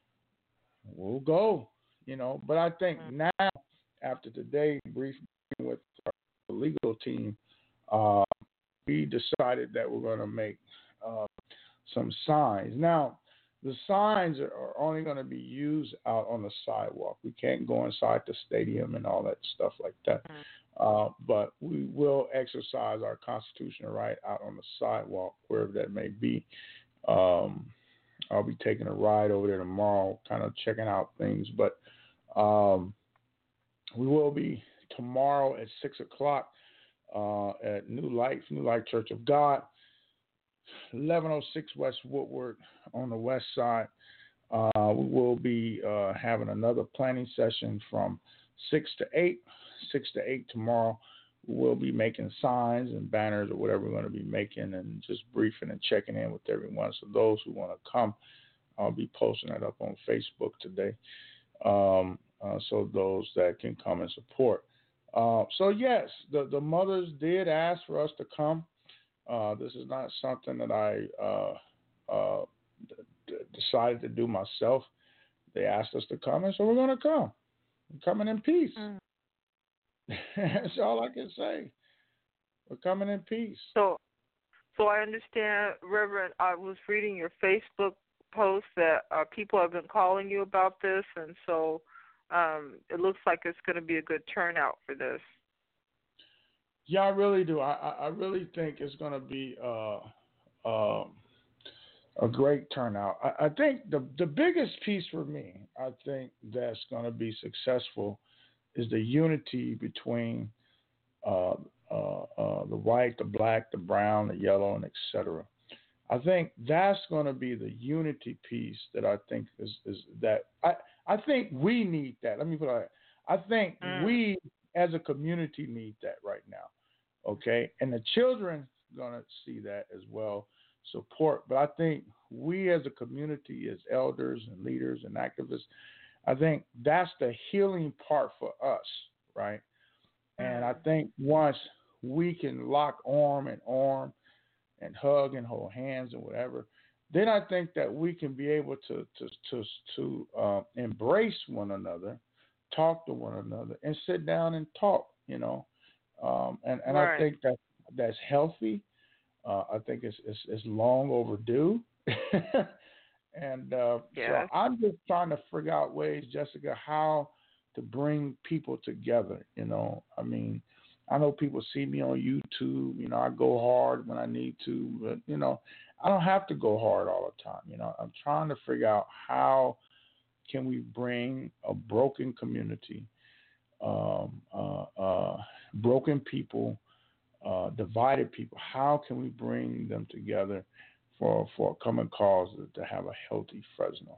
S2: we'll go, you know. But I think now, after today, briefing with our legal team, uh, we decided that we're going to make uh, some signs. Now, the signs are only going to be used out on the sidewalk. We can't go inside the stadium and all that stuff like that. Uh, but we will exercise our constitutional right out on the sidewalk, wherever that may be. Um, I'll be taking a ride over there tomorrow, kind of checking out things. But um, we will be tomorrow at six o'clock uh, at New Life, New Life Church of God, eleven oh six West Woodward on the west side. Uh, we will be uh, having another planning session from six to eight. six to eight tomorrow. We'll be making signs and banners or whatever we're going to be making, and just briefing and checking in with everyone. So those who want to come, I'll be posting that up on Facebook today. Um, uh, so those that can come and support. Uh, so yes, the, the mothers did ask for us to come. Uh, this is not something that I uh, uh, d- decided to do myself. They asked us to come, and so we're going to come. We're coming in peace.
S4: Mm.
S2: That's all I can say. We're coming in peace.
S4: So, so I understand, Reverend. I was reading your Facebook post that uh, people have been calling you about this, and so um, it looks like it's going to be a good turnout for this.
S2: Yeah, I really do. I, I I really think it's going to be uh, uh, a great turnout. I, I think the the biggest piece for me, I think that's going to be successful, is the unity between uh, uh, uh, the white, the black, the brown, the yellow, and et cetera. I think that's going to be the unity piece that I think is, is that I I think we need that. Let me put it like I think
S4: Mm.
S2: we as a community need that right now. Okay, and the children gonna see that as well, support. But I think we as a community, as elders and leaders and activists, I think that's the healing part for us, right? And I think once we can lock arm and arm and hug and hold hands and whatever, then I think that we can be able to to to to uh, embrace one another, talk to one another, and sit down and talk. You know, um, and and I
S4: Right.
S2: think that that's healthy. Uh, I think it's, it's it's long overdue. And uh, so
S4: Yes.
S2: I'm just trying to figure out ways, Jessica, how to bring people together. You know, I mean, I know people see me on YouTube. You know, I go hard when I need to, but you know, I don't have to go hard all the time. You know, I'm trying to figure out how can we bring a broken community, um, uh, uh, broken people, uh, divided people. How can we bring them together for for a common cause to have a healthy Fresno?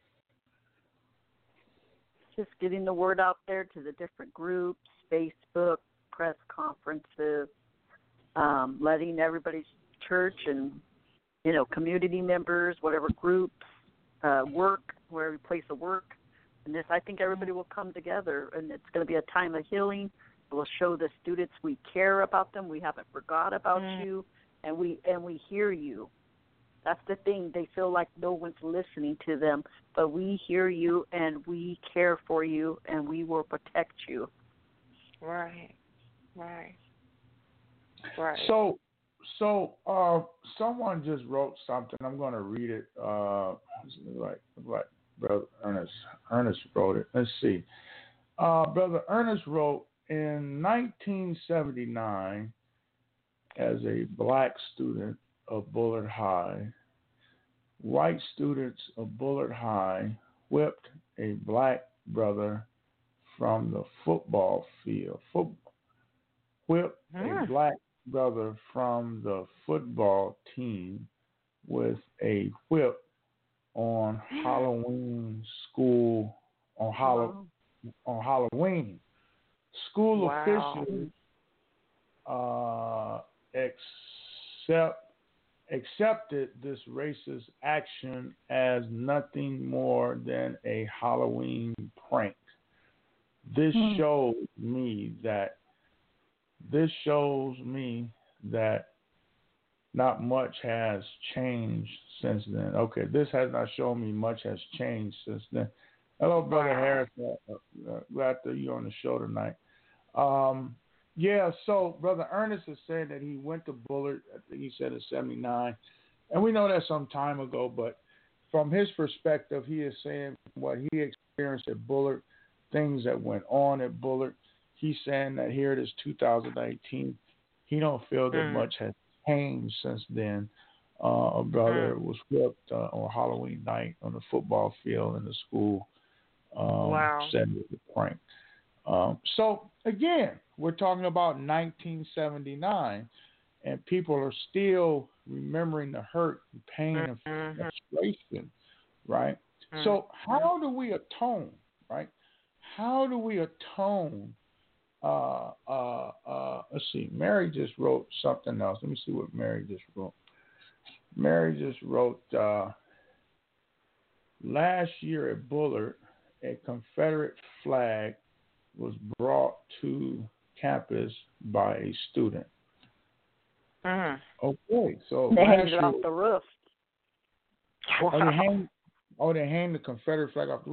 S3: Just getting the word out there to the different groups, Facebook, press conferences, um, letting everybody's church and, you know, community members, whatever groups, uh, work, wherever place of work. And this, I think everybody will come together, and it's going to be a time of healing. It will show the students we care about them. We haven't forgot about
S4: Mm.
S3: you, and we and we hear you. That's the thing. They feel like no one's listening to them, but we hear you, and we care for you, and we will protect you.
S4: Right. Right. Right.
S2: So, so uh, someone just wrote something. I'm going to read it. Uh, like, like Brother Ernest. Ernest wrote it. Let's see. Uh, Brother Ernest wrote in nineteen seventy-nine, as a black student of Bullard High, white students of Bullard High whipped a black brother from the football field. Foot, whipped a
S4: Mm.
S2: black brother from the football team with a whip on Halloween school on Hallow, on Halloween. School
S4: Wow.
S2: officials uh, accept accepted this racist action as nothing more than a Halloween prank. This
S3: Hmm.
S2: shows me that this shows me that not much has changed since then. Okay, this has not shown me much has changed since then. Hello, Brother
S4: Wow.
S2: Harris. Uh, uh, glad that you're on the show tonight. Um, yeah, so Brother Ernest is saying that he went to Bullard, I think he said in seventy-nine, and we know that some time ago, but from his perspective, he is saying what he experienced at Bullard, things that went on at Bullard. He's saying that here it is two thousand nineteen. He don't feel that
S4: Mm.
S2: much has changed since then. Uh, a brother
S4: Mm.
S2: was whipped uh, on Halloween night on the football field in the school. Um,
S4: Wow.
S2: Said it was a prank. Um, so again, we're talking about nineteen seventy-nine, and people are still remembering the hurt, and pain, and
S4: Mhm.
S2: frustration, right?
S4: Mhm.
S2: So how do we atone, right? How do we atone? Uh, uh, uh, let's see. Mary just wrote something else. Let me see what Mary just wrote. Mary just wrote uh, last year at Bullard, a Confederate flag was brought to campus by a student.
S4: Mm.
S2: Okay, so
S3: They
S2: last
S3: hanged it
S2: year,
S3: off the roof.
S2: oh, they
S4: Wow.
S2: hang, oh, they hang the Confederate flag off the roof.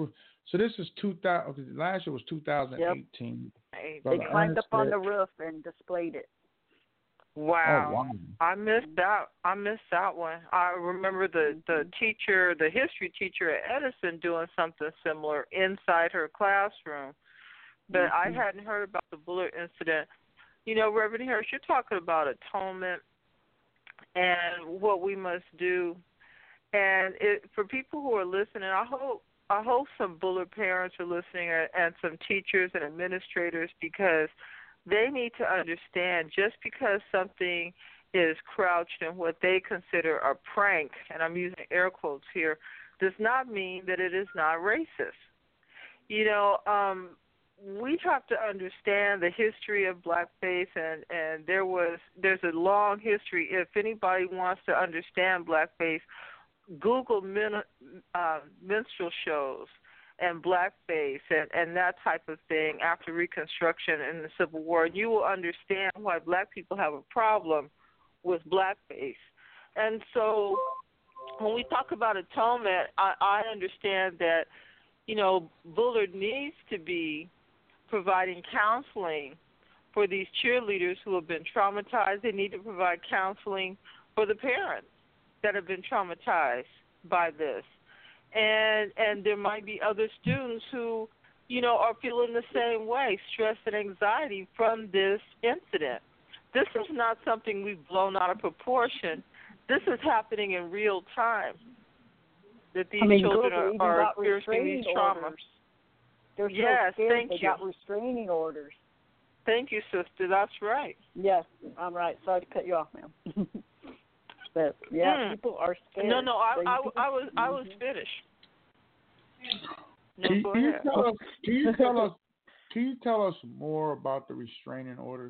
S2: So this is two thousand. Okay, last year was two thousand eighteen.
S4: Yep.
S3: They climbed up on the roof and displayed it.
S4: Wow.
S2: Oh, wow.
S4: I missed that. I missed that one. I remember the, the teacher, the history teacher at Edison doing something similar inside her classroom. But mm-hmm. I hadn't heard about the Bullard incident. You know, Reverend Harris, you're talking about atonement and what we must do. And it, for people who are listening, I hope I hope some Bullard parents are listening and some teachers and administrators, because they need to understand just because something is crouched in what they consider a prank, and I'm using air quotes here, does not mean that it is not racist. You know, um, we have to understand the history of blackface, and, and there was there's a long history. If anybody wants to understand blackface, Google min, uh, minstrel shows and blackface and, and that type of thing after Reconstruction and the Civil War. You will understand why black people have a problem with blackface. And so when we talk about atonement, I, I understand that, you know, Bullard needs to be providing counseling for these cheerleaders who have been traumatized. They need to provide counseling for the parents that have been traumatized by this. And and there might be other students who, you know, are feeling the same way, stress and anxiety from this incident. This is not something we've blown out of proportion. This is happening in real time, that these
S3: I mean,
S4: children
S3: Google
S4: are, are
S3: even
S4: experiencing these traumas.
S3: Orders. They're so
S4: yes,
S3: scared
S4: thank
S3: they
S4: you.
S3: got restraining orders.
S4: Thank you, sister. That's right.
S3: Yes, I'm right. Sorry to cut you off, ma'am. But yeah,
S4: mm.
S3: people are scared.
S4: No, no, I,
S3: they,
S4: I,
S3: people,
S4: I was,
S3: mm-hmm.
S4: I was finished. No,
S2: can,
S4: go
S2: can you
S4: ahead.
S2: tell us? Can you tell us? Can you tell us more about the restraining orders?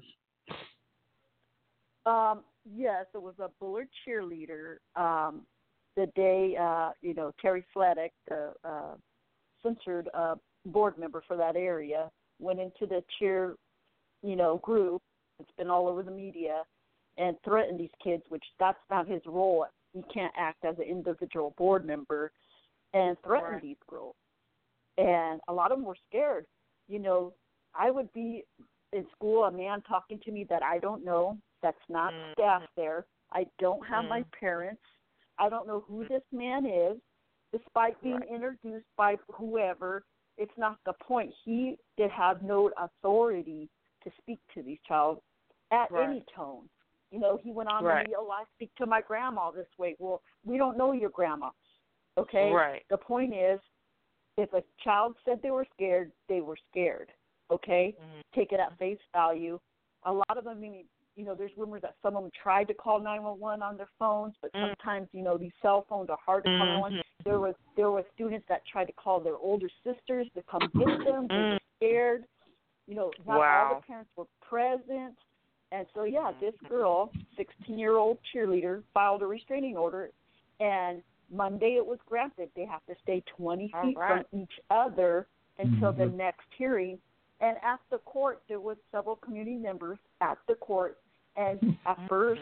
S3: Um, yes, it was a Bullard cheerleader. Um, the day, uh, you know, Terry Sladek, the uh, censored uh, board member for that area, went into the cheer, you know, group. It's been all over the media, and threatened these kids, which that's not his role. He can't act as an individual board member, and threatened
S4: right.
S3: these girls. And a lot of them were scared. You know, I would be in school, a man talking to me that I don't know, that's not
S4: mm.
S3: staff there. I don't have
S4: mm.
S3: my parents. I don't know who this man is, despite being
S4: right.
S3: introduced by whoever. It's not the point. He did have no authority to speak to these child at
S4: right.
S3: any tone. You know, he went on
S4: right.
S3: to me, oh, I speak to my grandma this way. Well, we don't know your grandma, okay?
S4: Right.
S3: The point is, if a child said they were scared, they were scared, okay?
S4: Mm-hmm.
S3: Take it at face value. A lot of them, I mean, you know, there's rumors that some of them tried to call nine one one on their phones, but
S4: mm-hmm.
S3: sometimes, you know, these cell phones are hard to call nine one one.
S4: Mm-hmm.
S3: There was there were students that tried to call their older sisters to come get them. They were scared. You know, not
S4: wow.
S3: all the parents were present. And so, yeah, this girl, sixteen-year-old cheerleader, filed a restraining order, and Monday it was granted. They have to stay twenty
S4: all
S3: feet
S4: right.
S3: from each other until
S2: mm-hmm.
S3: the next hearing. And at the court, there was several community members at the court. And at first,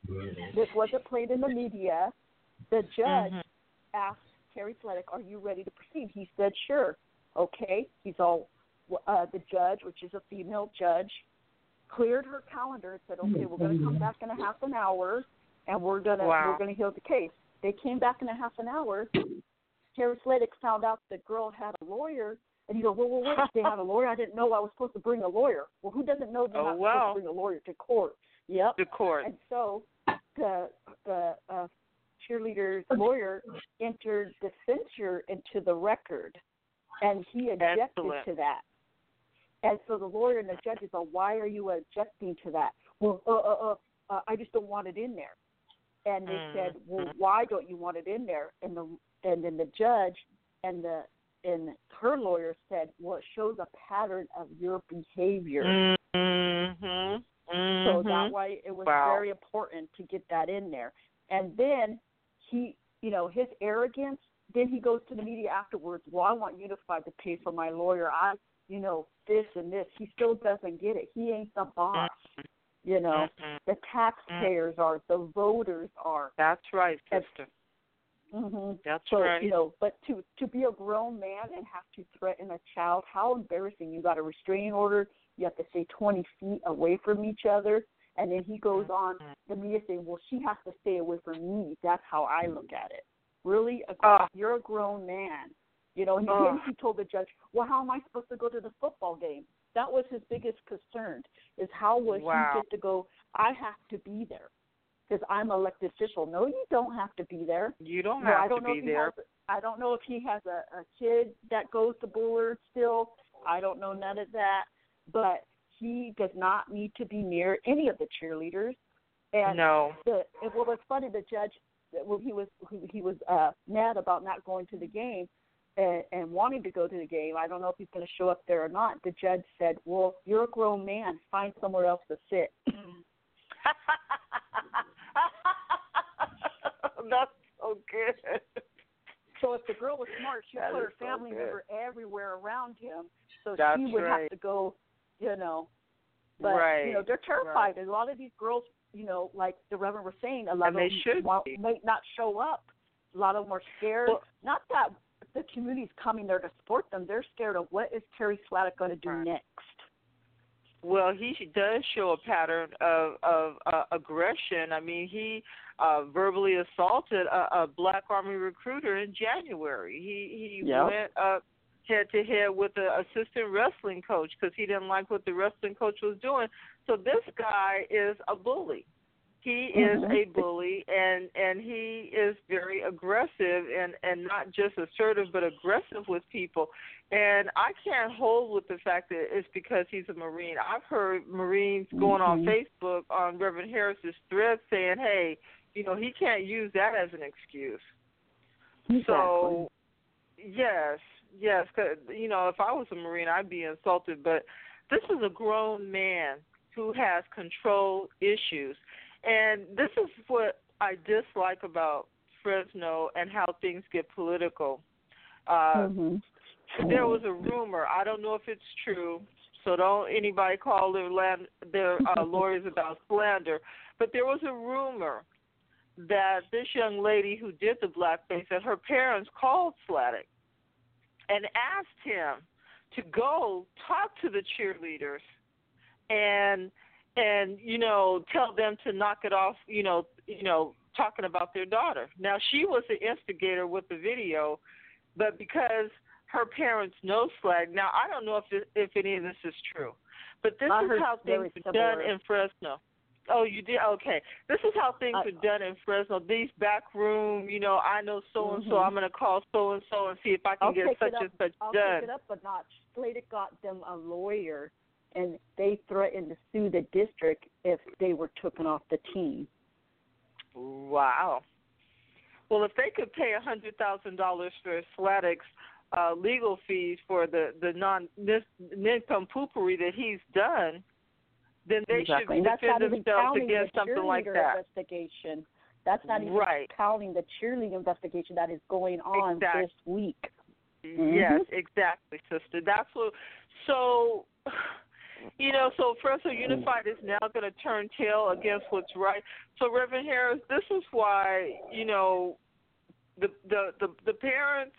S3: this wasn't played in the media. The judge
S4: mm-hmm.
S3: asked Terry Sladek, are you ready to proceed? He said, sure. Okay. He's all, uh, the judge, which is a female judge, cleared her calendar and said, okay, we're going to come back in a half an hour, and we're going to
S4: wow.
S3: we're going to hear the case. They came back in a half an hour. Terry Sladek found out the girl had a lawyer, and he goes, well, well, wait, they have a lawyer? I didn't know I was supposed to bring a lawyer. Well, who doesn't know they're
S4: oh,
S3: not
S4: wow.
S3: supposed to bring a lawyer to court? Yep.
S4: The court.
S3: And so the the uh, cheerleader's lawyer entered the censure into the record, and he objected
S4: Excellent.
S3: to that. And so the lawyer and the judge is like, why are you objecting to that? Well, uh, uh, uh, uh, I just don't want it in there. And they
S4: mm.
S3: said, well, why don't you want it in there? And the and then the judge and the and her lawyer said, well, it shows a pattern of your behavior.
S4: Mm-hmm. Mm-hmm.
S3: So that way it was
S4: wow.
S3: very important to get that in there. And then he, you know, his arrogance, then he goes to the media afterwards, well, I want Unified to pay for my lawyer. I, you know, this and this. He still doesn't get it. He ain't the boss. You know,
S4: mm-hmm.
S3: the taxpayers are, the voters are.
S4: That's right, sister.
S3: Mm-hmm.
S4: That's
S3: so,
S4: right.
S3: You know, but to to be a grown man and have to threaten a child, how embarrassing! You got a restraining order. You have to stay twenty feet away from each other, and then he goes on the media saying, "Well, she has to stay away from me." That's how I look at it. Really, a,
S4: uh,
S3: you're a grown man. You know, and
S4: uh,
S3: then he told the judge, "Well, how am I supposed to go to the football game?" That was his biggest concern: is how would
S4: wow.
S3: he get to go? I have to be there. Because I'm an elected official. No, you don't have to be there.
S4: You don't
S3: no,
S4: have
S3: I don't
S4: to
S3: know
S4: be
S3: if he
S4: there.
S3: Has, I don't know if he has a, a kid that goes to Bullard still. I don't know none of that. But he does not need to be near any of the cheerleaders. And
S4: no.
S3: The, it, what was funny, the judge, when he was he was uh, mad about not going to the game and, and wanting to go to the game. I don't know if he's going to show up there or not. The judge said, "Well, you're a grown man. Find somewhere else to sit."
S4: That's so good.
S3: So if the girl was smart, she
S4: that
S3: put her
S4: so
S3: family
S4: good.
S3: member everywhere around him, so
S4: That's
S3: she would
S4: right.
S3: have to go, you know. But
S4: right.
S3: you know, they're terrified.
S4: Right.
S3: A lot of these girls, you know, like the Reverend was saying, a lot
S4: and
S3: of
S4: they
S3: them
S4: should
S3: might,
S4: be.
S3: might not show up. A lot of them are scared.
S4: Well,
S3: not that the community's coming there to support them. They're scared of what is Terry Sladek going to do
S4: right.
S3: next.
S4: Well, he does show a pattern of of uh, aggression. I mean, he uh, verbally assaulted a, a Black Army recruiter in January. He he
S3: yep.
S4: went up head to head with the assistant wrestling coach because he didn't like what the wrestling coach was doing. So this guy is a bully. He is
S3: mm-hmm.
S4: a bully, and, and he is very aggressive and, and not just assertive but aggressive with people. And I can't hold with the fact that it's because he's a Marine. I've heard Marines going
S3: mm-hmm.
S4: on Facebook on Reverend Harris's thread saying, hey, you know, he can't use that as an excuse.
S3: Exactly.
S4: So, yes, yes, 'cause, you know, if I was a Marine, I'd be insulted. But this is a grown man who has control issues. And this is what I dislike about Fresno and how things get political. Uh,
S3: mm-hmm.
S4: There was a rumor. I don't know if it's true, so don't anybody call their land, their uh, lawyers about slander. But there was a rumor that this young lady who did the blackface, that her parents called Sladek and asked him to go talk to the cheerleaders and and you know tell them to knock it off. You know, you know, talking about their daughter. Now she was the instigator with the video, but because her parents know Slag. Now, I don't know if this, if any of this is true, but this
S3: I
S4: is how things are done in Fresno. Oh, you did? Okay. This is how things I, are done in Fresno. These back room, you know, I know so-and-so. Mm-hmm. I'm going to call so-and-so and see if I can
S3: I'll
S4: get such
S3: up,
S4: and such
S3: I'll
S4: done.
S3: I'll take it up a notch. Slater got them a lawyer, and they threatened to sue the district if they were taken off the team.
S4: Wow. Well, if they could pay one hundred thousand dollars for Sladek's uh, legal fees for the, the non nincompooperi that he's done, then they
S3: exactly.
S4: should defend themselves against
S3: the
S4: something like that.
S3: Investigation. That's not even
S4: right.
S3: counting the cheerleading investigation that is going on
S4: exactly.
S3: this week.
S4: Mm-hmm. Yes, exactly, sister. That's what. So, you know, so Fresno Unified is now going to turn tail against what's right. So, Reverend Harris, this is why, you know, the the the, the parents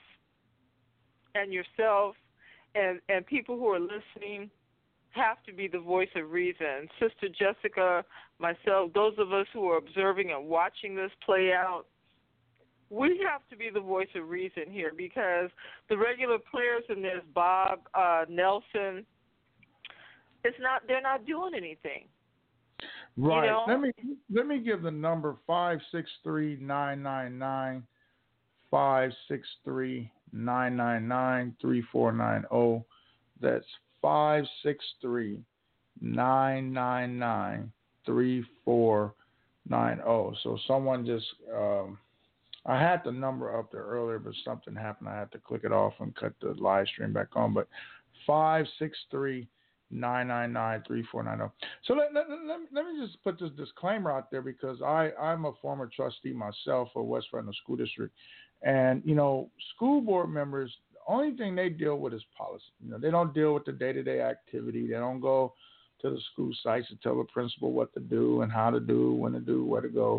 S4: and yourself and and people who are listening have to be the voice of reason. Sister Jessica, myself, those of us who are observing and watching this play out, we have to be the voice of reason here because the regular players in this, Bob, uh, Nelson, it's not. They're not doing anything.
S2: Right.
S4: You know?
S2: Let me let me give the number five six three nine nine nine five six three nine nine nine three four nine zero. That's five six three nine nine nine three four nine zero. So someone just um, I had the number up there earlier, but something happened. I had to click it off and cut the live stream back on. But five six three nine nine nine three four nine zero. So let, let, let, let me just put this disclaimer out there because I, I'm a former trustee myself for West Fresno School District. And, you know, school board members, the only thing they deal with is policy. You know, they don't deal with the day-to-day activity. They don't go to the school sites to tell the principal what to do and how to do, when to do, where to go.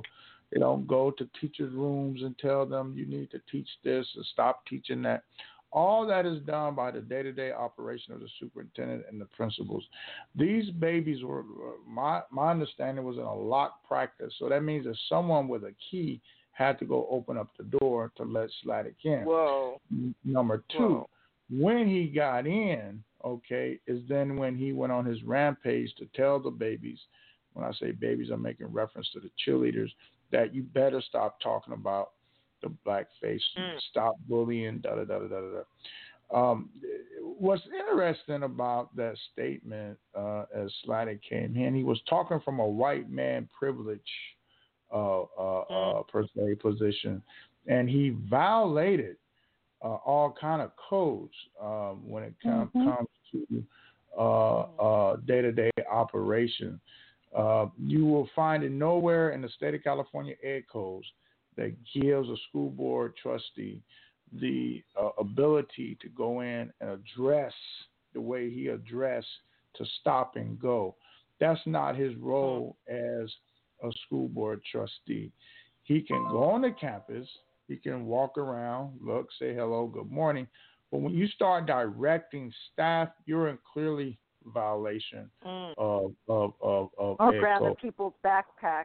S2: They don't go to teachers' rooms and tell them you need to teach this and stop teaching that. All that is done by the day-to-day operation of the superintendent and the principals. These babies were, my my understanding was in a lock practice. So that means that someone with a key had to go open up the door to let Sladek in.
S4: Whoa.
S2: Number two, Whoa. when he got in, okay, is then when he went on his rampage to tell the babies, when I say babies, I'm making reference to the cheerleaders, that you better stop talking about the blackface, mm. stop bullying, da da da da da da. Um, what's interesting about that statement, uh, as Sladek came in, he was talking from a white man privilege, uh, uh, mm. uh, per se position, and he violated uh, all kind of codes um, when it com- mm-hmm. comes to uh, uh, day-to-day operation. Uh, you will find it nowhere in the state of California ed codes that gives a school board trustee the uh, ability to go in and address the way he addressed to stop and go. That's not his role as a school board trustee. He can go on the campus, he can walk around, look, say hello, good morning. But when you start directing staff, you're in clearly violation
S3: mm.
S2: of, of, of, of
S3: or
S2: ed
S3: grabbing
S2: code.
S3: people's backpacks.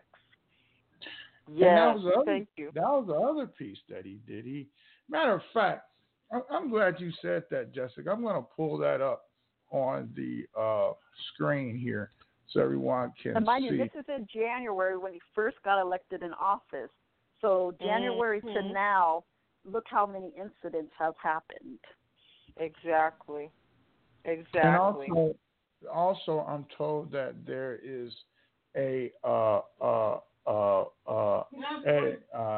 S4: Yes,
S2: that other,
S4: thank you.
S2: That was the other piece that he did. He, matter of fact, I'm glad you said that, Jessica. I'm going to pull that up on the uh, screen here so everyone can
S3: and mind
S2: see.
S3: you, this is in January when he first got elected in office. So January mm-hmm. to now, look how many incidents have happened.
S4: Exactly. Exactly.
S2: And also, also I'm told that there is a uh, uh, uh, uh, a uh,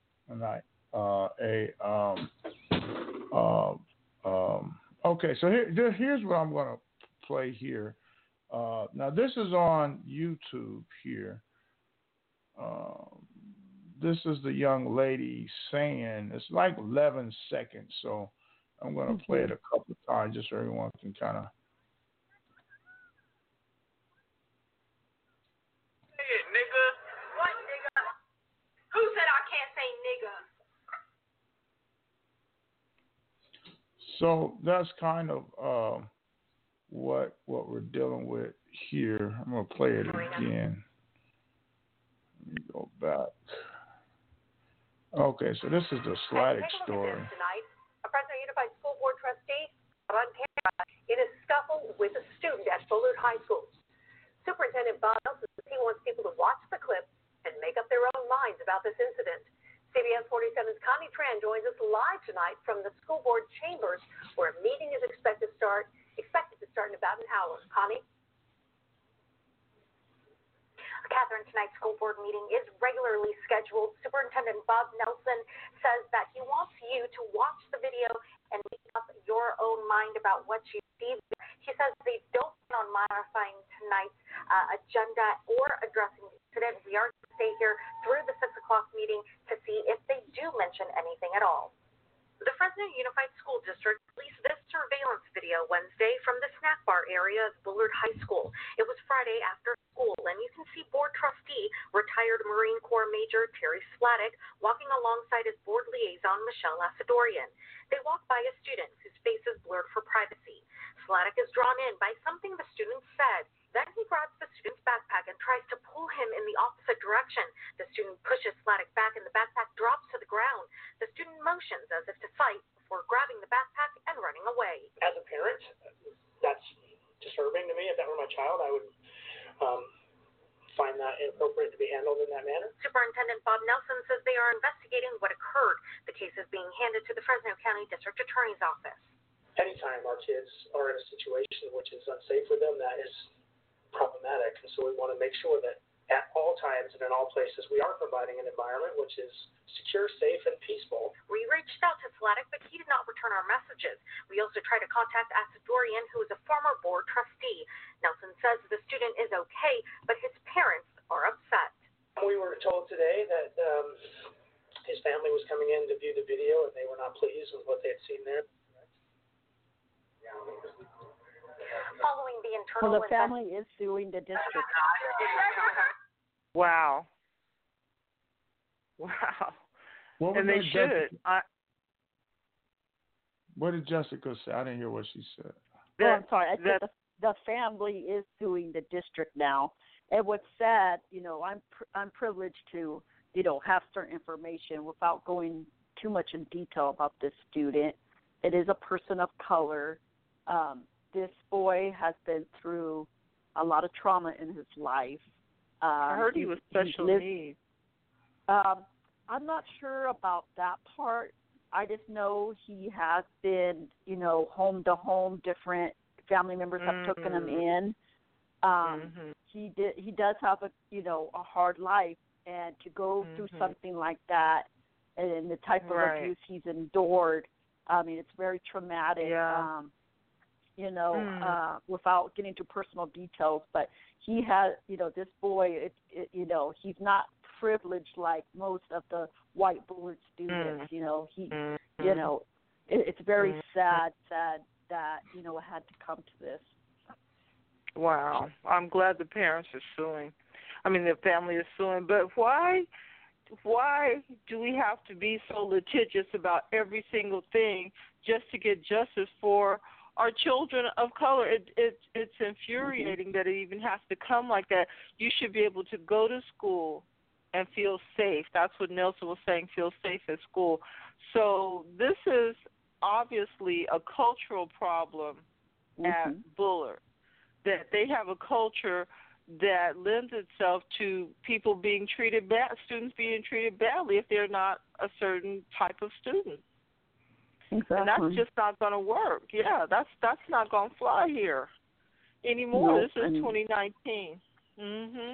S2: uh, a um, uh, um, okay. So here, here's what I'm going to play here. Uh, now this is on YouTube here. Um, this is the young lady saying, it's like eleven seconds, so I'm going to mm-hmm. play it a couple of times just so everyone can kind of.
S5: Hey, nigga. What, nigga? Who said I can't say nigga?
S2: So that's kind of uh, what what we're dealing with here. I'm going to play it again. Let me go back. Okay, so this is the Sladek story.
S6: Tonight, a Fresno Unified School Board trustee on camera in a scuffle with a student at Bullard High School. Superintendent Bob Nelson says he wants people to watch the clip and make up their own minds about this incident. C B S forty-seven's Connie Tran joins us live tonight from the school board chambers, where a meeting is expected to start expected to start in about an hour. Connie? Catherine, tonight's school board meeting is regularly scheduled. Superintendent Bob Nelson says that he wants you to watch the video and make up your own mind about what you see. He says they don't plan on modifying tonight's uh, agenda or addressing the incident. We are going to stay here through the six o'clock meeting to see if they do mention anything at all. The Fresno Unified School District released this surveillance video Wednesday from the snack bar area of Bullard High School. It was Friday after school, and you can see board trustee, retired Marine Corps Major Terry Sladek, walking alongside his board liaison, Michelle Asadorian. They walk by a student whose face is blurred for privacy. Sladek is drawn in by something the student said. Then he grabs the student's backpack and tries to pull him in the opposite direction. The student pushes Sladek back and the backpack drops to the ground. The student motions as if to fight before grabbing the backpack and running away.
S7: As a parent, that's disturbing to me. If that were my child, I would um, find that inappropriate to be handled in that manner.
S6: Superintendent Bob Nelson says they are investigating what occurred. The case is being handed to the Fresno County District Attorney's Office.
S7: Anytime our kids are in a situation which is unsafe for them, that is problematic, and so we want to make sure that at all times and in all places we are providing an environment which is secure, safe, and peaceful.
S6: We reached out to Sladek, but he did not return our messages. We also tried to contact Asadorian, who is a former board trustee. Nelson says the student is okay, but his parents are upset.
S7: We were told today that um, his family was coming in to view the video, and they were not pleased with what they had seen there.
S6: Following the internal
S3: well, the family is suing the district.
S4: Wow. Wow.
S2: What was
S4: And they
S2: that,
S4: should.
S2: Jessica?
S4: I,
S2: What did Jessica say? I didn't hear what she said.
S3: Oh, I'm
S4: that,
S3: sorry. I said
S4: that,
S3: the, the family is suing the district now. And what's sad, you know, I'm pr- I'm privileged to, you know, have certain information without going too much in detail about this student. It is a person of color. Um, this boy has been through a lot of trauma in his life. Um,
S4: I heard he was special
S3: lived,
S4: needs.
S3: Um, I'm not sure about that part. I just know he has been, you know, home to home. Different family members have
S4: Mm-hmm.
S3: taken him in. Um,
S4: mm-hmm.
S3: He did. He does have a, you know, a hard life, and to go
S4: Mm-hmm.
S3: through something like that, and the type of
S4: Right.
S3: abuse he's endured. I mean, it's very traumatic.
S4: Yeah.
S3: Um, you know,
S4: Mm.
S3: uh, without getting into personal details, but he has, you know, this boy, it, it, you know, he's not privileged like most of the white Bullard students.
S4: Mm.
S3: You know, he,
S4: Mm-hmm.
S3: you know, it, it's very
S4: Mhm.
S3: sad, sad that, you know, it had to come to this.
S4: Wow. I'm glad the parents are suing. I mean, the family is suing. But why why do we have to be so litigious about every single thing just to get justice for our children of color? It, it, it's infuriating mm-hmm. that it even has to come like that. You should be able to go to school and feel safe. That's what Nelson was saying, feel safe at school. So this is obviously a cultural problem mm-hmm. at Bullard, that they have a culture that lends itself to people being treated bad, students being treated badly if they're not a certain type of student.
S3: Exactly.
S4: And that's just not going to work. Yeah, that's that's not going to fly here anymore.
S3: No,
S4: this is
S3: and
S4: twenty nineteen. Mhm.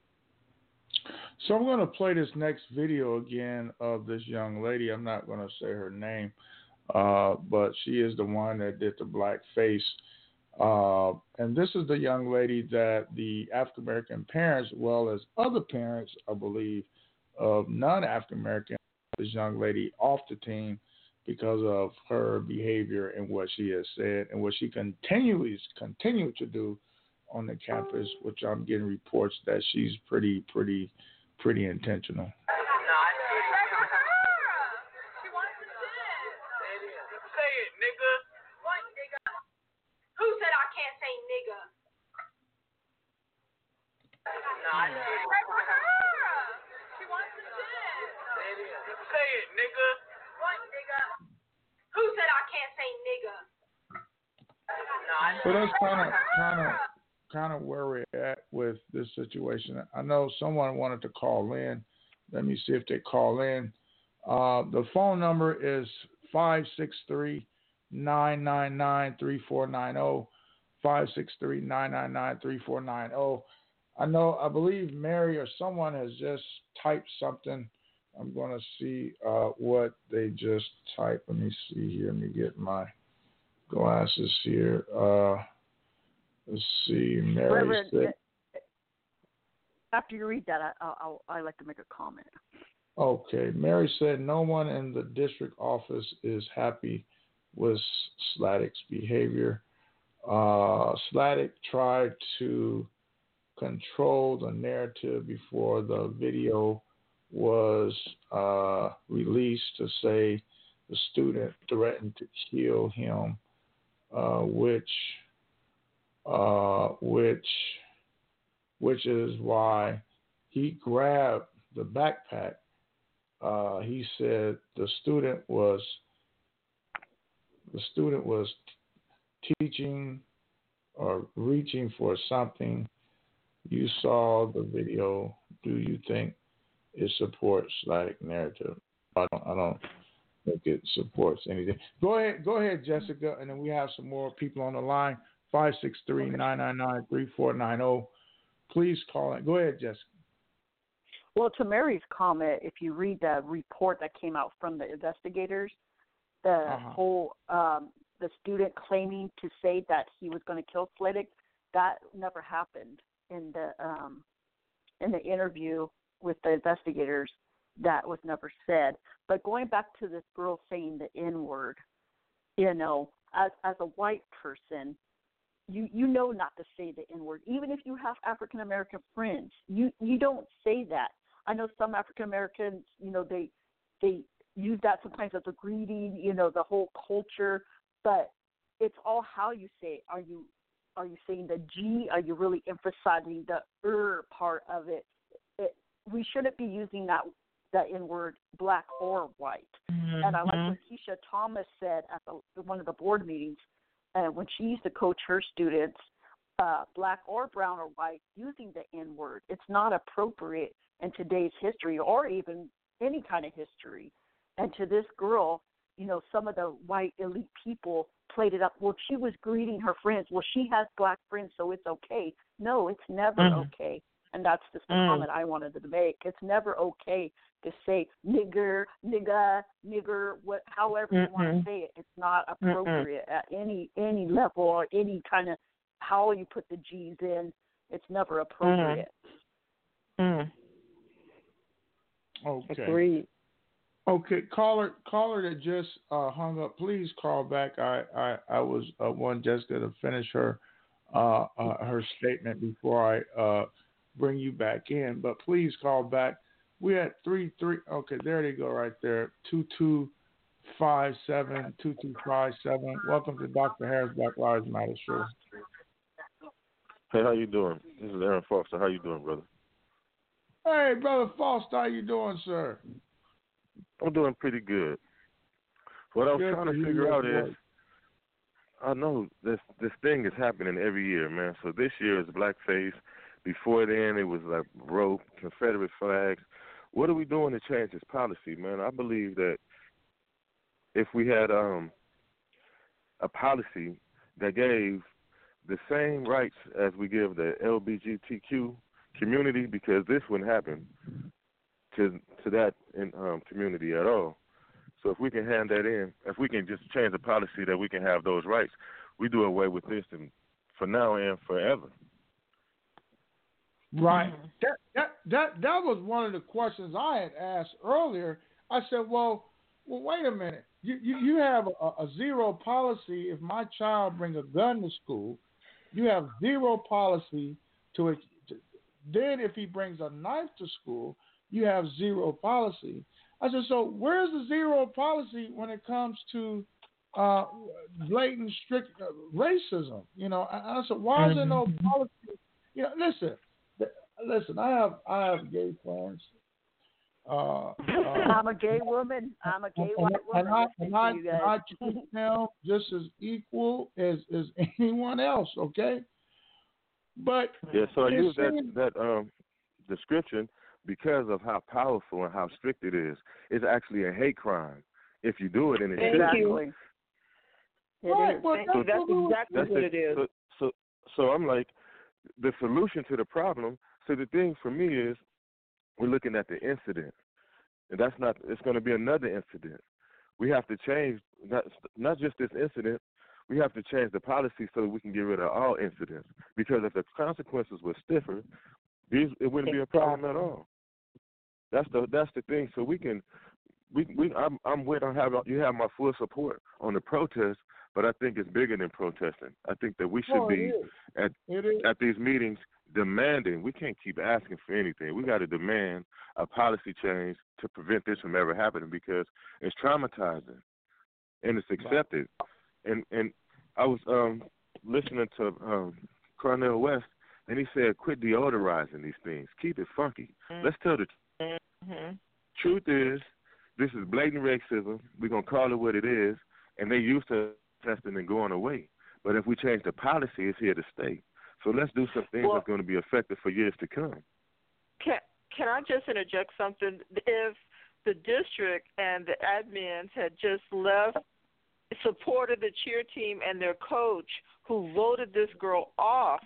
S2: So I'm going to play this next video again of this young lady. I'm not going to say her name, uh, but she is the one that did the black face. Uh, and this is the young lady that the African American parents, as well as other parents, I believe, of non-African American, this young lady off the team because of her behavior and what she has said and what she continues continue to do on the campus, which I'm getting reports that she's pretty, pretty, pretty intentional.
S5: Who said I can't say nigga? No, I didn't. She wants to sit. Say it, nigga. What, nigga? Who said I can't say nigga? No, I didn't.
S2: So that's kind of, kind of, kind of where we're at with this situation. I know someone wanted to call in. Let me see if they call in. Uh, the phone number is five six three, nine nine nine, three four nine zero. five six three, nine nine nine, three four nine zero. I know, I believe Mary or someone has just typed something. I'm going to see uh, what they just typed. Let me see here. Let me get my glasses here. Uh, let's see. Mary
S3: Reverend,
S2: said,
S3: after you read that, I, I'll, I'd like to make a comment.
S2: Okay. Mary said, no one in the district office is happy with Sladdick's behavior. Uh, Sladdick tried to control the narrative before the video was uh, released to say the student threatened to kill him, uh, which uh, which which is why he grabbed the backpack. Uh, he said the student was the student was teaching or reaching for something. You saw the video. Do you think it supports Sladdick narrative? I don't. I don't think it supports anything. Go ahead. Go ahead, Jessica, and then we have some more people on the line. Five six three nine nine nine three four nine zero. Please call it. Go ahead, Jessica.
S3: Well, to Mary's comment, if you read the report that came out from the investigators, the
S2: Uh-huh.
S3: whole um, the student claiming to say that he was going to kill Sladdick, that never happened in the um, in the interview with the investigators. That was never said. But going back to this girl saying the N word, you know, as as a white person, you you know not to say the N word. Even if you have African American friends, you you don't say that. I know some African Americans, you know, they they use that sometimes as a greeting, you know, the whole culture, but it's all how you say it. Are you are you saying the G? Are you really emphasizing the er part of it? it we shouldn't be using that that N word, black or white. Mm-hmm. And I like what Keisha Thomas said at the, one of the board meetings, and uh, when she used to coach her students, uh, black or brown or white, using the N word. It's not appropriate in today's history or even any kind of history. And to this girl, you know, some of the white elite people played it up. Well, she was greeting her friends. Well, she has black friends, so it's okay. No, it's never mm. okay. And that's just the mm. comment I wanted to make. It's never okay to say nigger, nigga, nigger, what, however Mm-mm. you want to say it. It's not appropriate Mm-mm. at any any level or any kind of how you put the G's in. It's never appropriate.
S8: Mm.
S2: Okay.
S8: Agreed.
S2: Okay, caller, caller that just uh, hung up, please call back. I, I, I was uh, one Jessica to finish her uh, uh, her statement before I uh, bring you back in. But please call back. We had three three. Okay, there they go right there. Two two five seven two two five seven. Welcome to Doctor Harris Black Lives Matter show.
S9: Hey, how you doing? This is Aaron Foster. How you doing, brother?
S2: Hey, brother Foster, how you doing, sir?
S9: I'm doing pretty good. What I was
S2: good
S9: trying to figure out is, I know this this thing is happening every year, man. So this year is blackface. Before then, it was like rope, Confederate flags. What are we doing to change this policy, man? I believe that if we had um, a policy that gave the same rights as we give the L G B T Q community, because this wouldn't happen to to that in, um, community at all. So if we can hand that in, if we can just change the policy that we can have those rights, we do away with this and for now and forever.
S2: Right. That that that that was one of the questions I had asked earlier. I said, well, well, wait a minute. You you, you have a, a zero policy. If my child brings a gun to school, you have zero policy to it. Then if he brings a knife to school, you have zero policy. I said, so where's the zero policy when it comes to uh, blatant, strict uh, racism? You know, I, I said, why is there no policy? You know, listen, listen. I have I have gay friends. Uh, uh,
S3: I'm a gay woman. I'm a gay white woman.
S2: And I, and I, and I treat them just as equal as, as anyone else. Okay, but
S9: yeah. So I use that that um, description because of how powerful and how strict it is. It's actually a hate crime if you do it, and it's
S8: exactly.
S2: Right, well,
S8: that's, that's exactly
S9: that's
S8: what
S9: it.
S8: it is.
S9: So, so, so I'm like, the solution to the problem. So the thing for me is, we're looking at the incident, and that's not. It's going to be another incident. We have to change not not just this incident. We have to change the policy so that we can get rid of all incidents. Because if the consequences were stiffer, these it wouldn't be a problem at all. That's the that's the thing. So we can, we we I'm I'm with on have you have my full support on the protest, but I think it's bigger than protesting. I think that we should
S2: oh,
S9: be at at these meetings demanding. We can't keep asking for anything. We got to demand a policy change to prevent this from ever happening because it's traumatizing and it's accepted. Right. And and I was um listening to um Cornel West, and he said, quit deodorizing these things. Keep it funky. Mm-hmm. Let's tell the mm-hmm. truth is, this is blatant racism. We're going to call it what it is, and they used to testing and going away. But if we change the policy, it's here to stay. So let's do some things well, that's going to be effective for years to come.
S4: Can, can I just interject something? If the district and the admins had just left, supported the cheer team and their coach who voted this girl off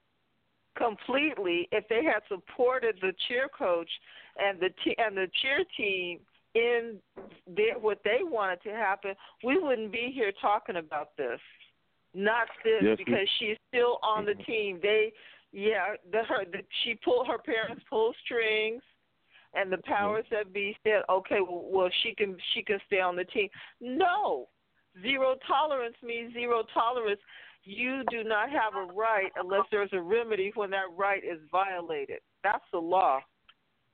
S4: completely, if they had supported the cheer coach and the t- and the cheer team in their, what they wanted to happen, we wouldn't be here talking about this. Not this, yes, because we, she's still on the team. They, yeah, the, her, the, she pulled her parents pulled strings, and the powers that be said, okay, well, well, she can she can stay on the team. No, zero tolerance means zero tolerance. You do not have a right unless there's a remedy when that right is violated. That's the law.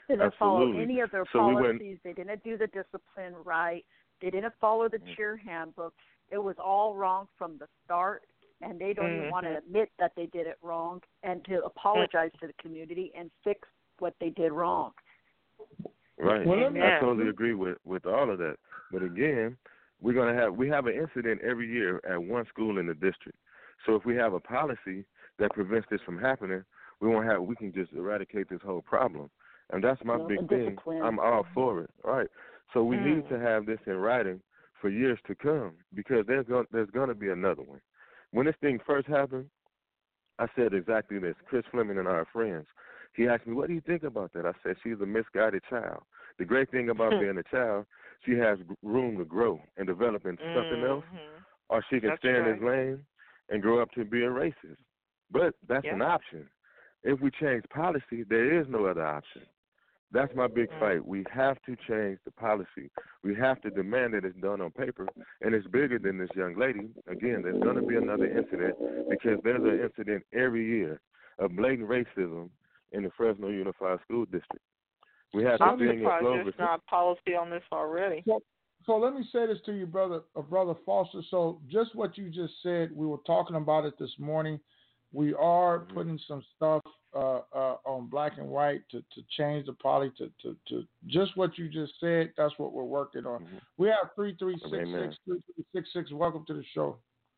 S3: They didn't follow
S9: Absolutely.
S3: any of their
S9: So we
S3: policies.
S9: went-
S3: They didn't do the discipline right. They didn't follow the cheer handbook. It was all wrong from the start, and they don't even want to admit that they did it wrong and to apologize to the community and fix what they did wrong.
S9: Right.
S2: Well,
S9: I
S4: Yeah.
S9: totally agree with, with all of that. But again, we're gonna have we have an incident every year at one school in the district. So if we have a policy that prevents this from happening, we won't have we can just eradicate this whole problem. And that's my
S3: Well,
S9: big
S3: the
S9: thing.
S3: discipline.
S9: I'm all for it. Right. So we
S4: Mm.
S9: need to have this in writing for years to come because there's going there's gonna be another one. When this thing first happened, I said exactly this. Chris Fleming and our friends. He asked me, what do you think about that? I said, she's a misguided child. The great thing about being a child, she has g- room to grow and develop into something else,
S4: Mhm.
S9: or she can
S4: That's
S9: stay in
S4: right.
S9: this lane and grow up to be a racist. But that's
S4: Yeah.
S9: an option. If we change policy, there is no other option. That's my big
S4: Mm.
S9: fight. We have to change the policy. We have to demand that it's done on paper, and it's bigger than this young lady. Again, there's going to be another incident because there's an incident every year of blatant racism in the Fresno Unified School District. We have
S4: I'm
S9: this thing in
S4: surprised
S9: Clover.
S4: there's not policy on this already.
S2: So, so let me say this to you, brother, uh, brother Foster. So just what you just said, we were talking about it this morning. We are
S9: Mhm.
S2: putting some stuff uh, uh, on black and white to, to change the policy to, to, to just what you just said. That's what we're working on.
S9: Mhm.
S2: We have three three six
S9: Amen.
S2: six three three six six. Welcome to the show.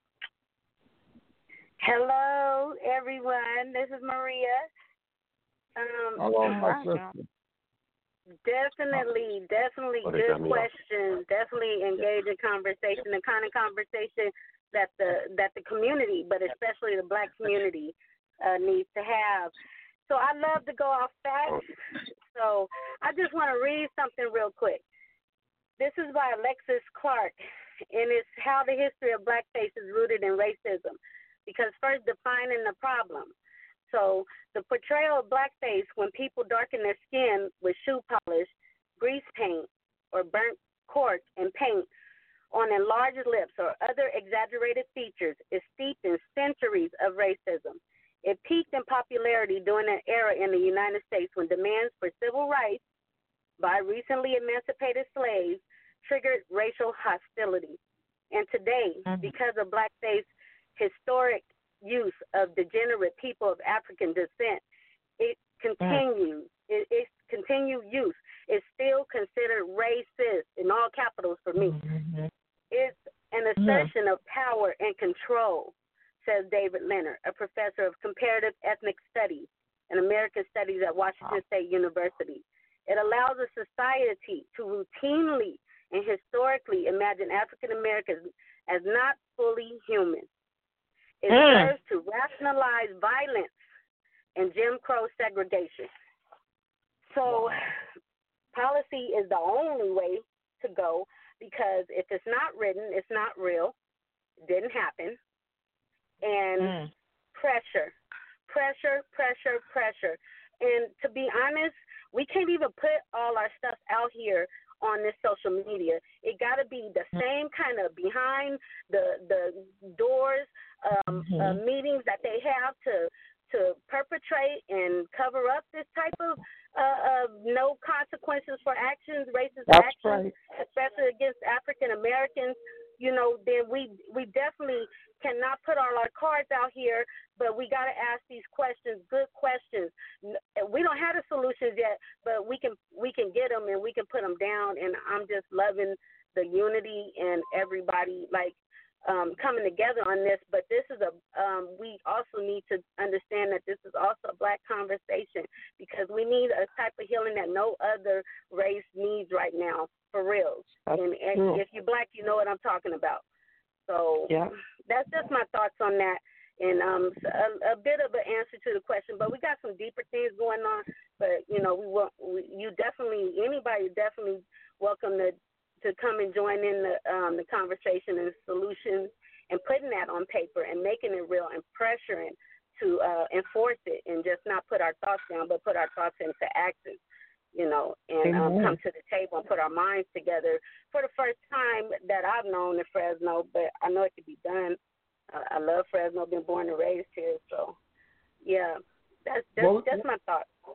S10: Hello, everyone. This is Maria. Um,
S2: Hello, my
S4: Wow.
S2: sister.
S10: definitely, definitely
S9: Oh, they
S10: good
S9: got me off.
S10: questions. Definitely engage in conversation, the kind of conversation that the that the community, but especially the black community, uh, needs to have. So I love to go off facts. So I just want to read something real quick. This is by Alexis Clark, and it's how the history of blackface is rooted in racism. Because first, defining the problem. So the portrayal of blackface when people darken their skin with shoe polish, grease paint, or burnt cork and paint on enlarged lips or other exaggerated features is steeped in centuries of racism. It peaked in popularity during an era in the United States when demands for civil rights by recently emancipated slaves triggered racial hostility. And today,
S4: Mhm.
S10: because of blackface historic use of degenerate people of African descent, it continues. It, its continued use is still considered racist in all capitals for me.
S4: Mhm.
S10: It's an assertion of power and control, says David Leonard, a professor of comparative ethnic studies and American studies at Washington State University. It allows a society to routinely and historically imagine African Americans as not fully human. It
S4: Mm.
S10: serves to rationalize violence and Jim Crow segregation. So policy is the only way to go because if it's not written, it's not real. It didn't happen. And
S4: Mm.
S10: pressure, pressure, pressure, pressure. And to be honest, we can't even put all our stuff out here on this social media. It got to be the same kind of behind the the doors um,
S4: Mhm.
S10: uh, meetings that they have to to perpetrate and cover up this type of uh, of no consequences for actions, racist
S4: That's
S10: actions,
S4: right.
S10: especially against African Americans. You know, then we we definitely cannot put all our cards out here, but we got to ask these questions, good questions. We don't have the solutions yet, but we can we can get them and we can put them down. And I'm just loving the unity and everybody like um, coming together on this. But this is a um, we also need to understand that this is also a black conversation because we need a type of healing that no other race needs right now. For real.
S4: That's
S10: and, and
S4: true.
S10: if you're black, you know what I'm talking about. So
S4: Yeah.
S10: that's just my thoughts on that. And um, a, a bit of an answer to the question, but we got some deeper things going on. But you know, we want we, you definitely anybody definitely welcome to to come and join in the um, the conversation and solutions and putting that on paper and making it real and pressuring to uh, enforce it and just not put our thoughts down, but put our thoughts into action. You know, and um, come to the table and put our minds together for the first time that I've known in Fresno, but I know it could be done. Uh, I love Fresno, been born and raised here, so yeah, that's that's,
S2: Well,
S10: that's my thought.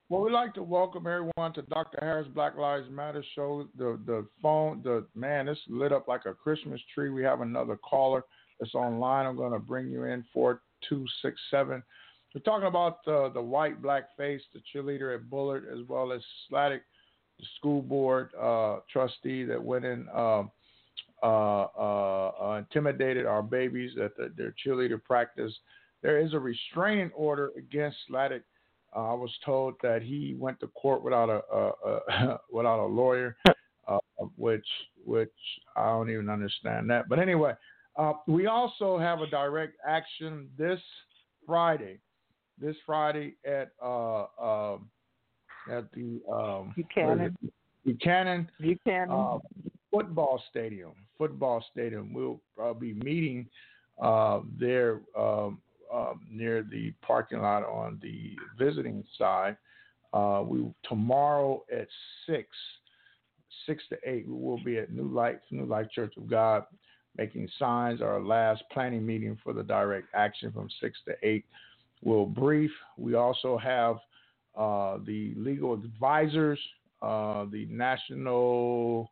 S2: Well, we'd like to welcome everyone to Doctor Harris Black Lives Matter show. The the phone, the man, it's lit up like a Christmas tree. We have another caller that's online. I'm going to bring you in four two six seven. We're talking about uh, the white black face, the cheerleader at Bullard, as well as Sladek, the school board uh, trustee that went in, uh, uh, uh, uh, intimidated our babies at the, their cheerleader practice. There is a restraining order against Sladek. Uh, I was told that he went to court without a, a, a without a lawyer, uh, which which I don't even understand that. But anyway, uh, we also have a direct action this Friday. This Friday at uh, uh, at the um,
S8: Buchanan
S2: Buchanan
S8: Buchanan
S2: uh, football stadium. Football stadium. We'll uh, be meeting uh, there. Um, Um, near the parking lot on the visiting side. Uh, we tomorrow at six, six to eight, we will be at New Life, New Life Church of God, making signs. Our last planning meeting for the direct action from six to eight. We'll brief. We also have uh, the legal advisors, uh, the national.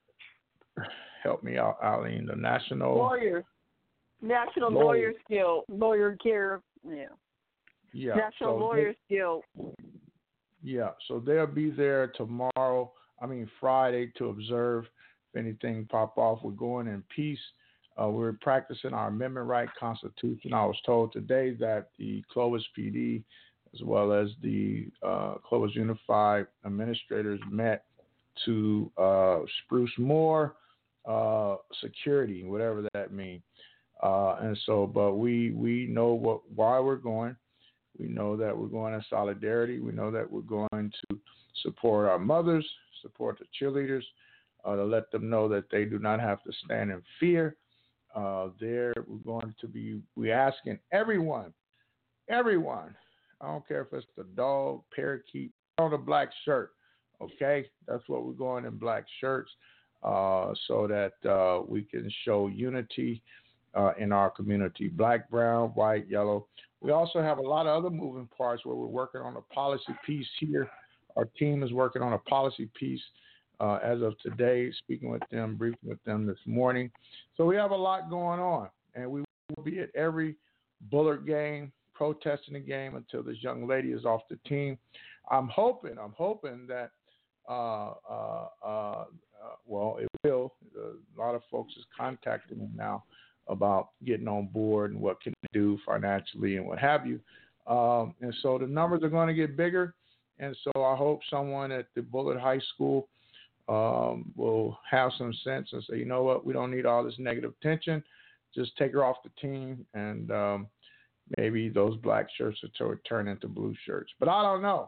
S2: Help me out, Eileen. The national
S3: lawyers. National
S2: Lawyer.
S3: Lawyers Guild, Lawyer Gear, yeah.
S2: Yeah.
S3: National
S2: so
S3: Lawyers
S2: they,
S3: Guild.
S2: Yeah, so they'll be there tomorrow, I mean Friday, to observe if anything pop off. We're going in peace. Uh, we're practicing our amendment right constitution. I was told today that the Clovis P D, as well as the uh, Clovis Unified administrators, met to uh, spruce more uh, security, whatever that means. Uh, and so, but we we know what why we're going. We know that we're going in solidarity. We know that we're going to support our mothers, support the cheerleaders, uh, to let them know that they do not have to stand in fear. Uh, there, we're going to be we asking everyone, everyone. I don't care if it's the dog, parakeet, on a black shirt. Okay, that's what we're going in, black shirts, uh, so that uh, we can show unity. Uh, in our community, black, brown, white, yellow. We also have a lot of other moving parts where we're working on a policy piece here. Our team is working on a policy piece uh, as of today, speaking with them, briefing with them this morning. So we have a lot going on, and we will be at every Bullard game, protesting the game until this young lady is off the team. I'm hoping, I'm hoping that, uh, uh, uh, uh, well, it will. A lot of folks is contacting me now about getting on board and what can they do financially and what have you. Um, and so the numbers are going to get bigger. And so I hope someone at the Bullard High School um, will have some sense and say, you know what, we don't need all this negative attention. Just take her off the team, and um, maybe those black shirts will turn into blue shirts. But I don't know.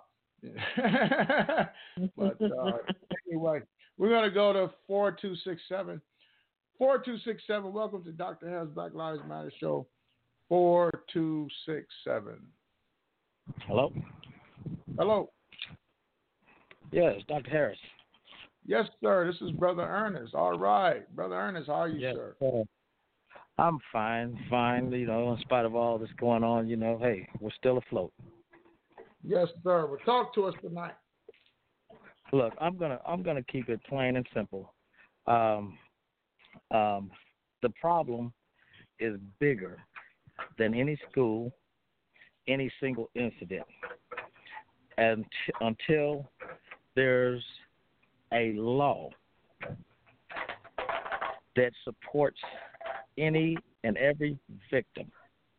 S2: But uh, anyway, we're going to go to four two six seven. four two six seven, welcome to Doctor Harris Black Lives Matter show. four two six seven.
S11: Hello?
S2: Hello.
S11: Yes, Doctor Harris.
S2: Yes, sir. This is Brother Ernest. All right. Brother Ernest, how are you,
S11: yes,
S2: sir?
S11: sir? I'm fine, fine. You know, in spite of all this going on, you know, hey, we're still afloat.
S2: Yes, sir. Well, talk to us tonight.
S11: Look, I'm gonna I'm gonna keep it plain and simple. Um Um, the problem is bigger than any school, any single incident. And t- until there's a law that supports any and every victim,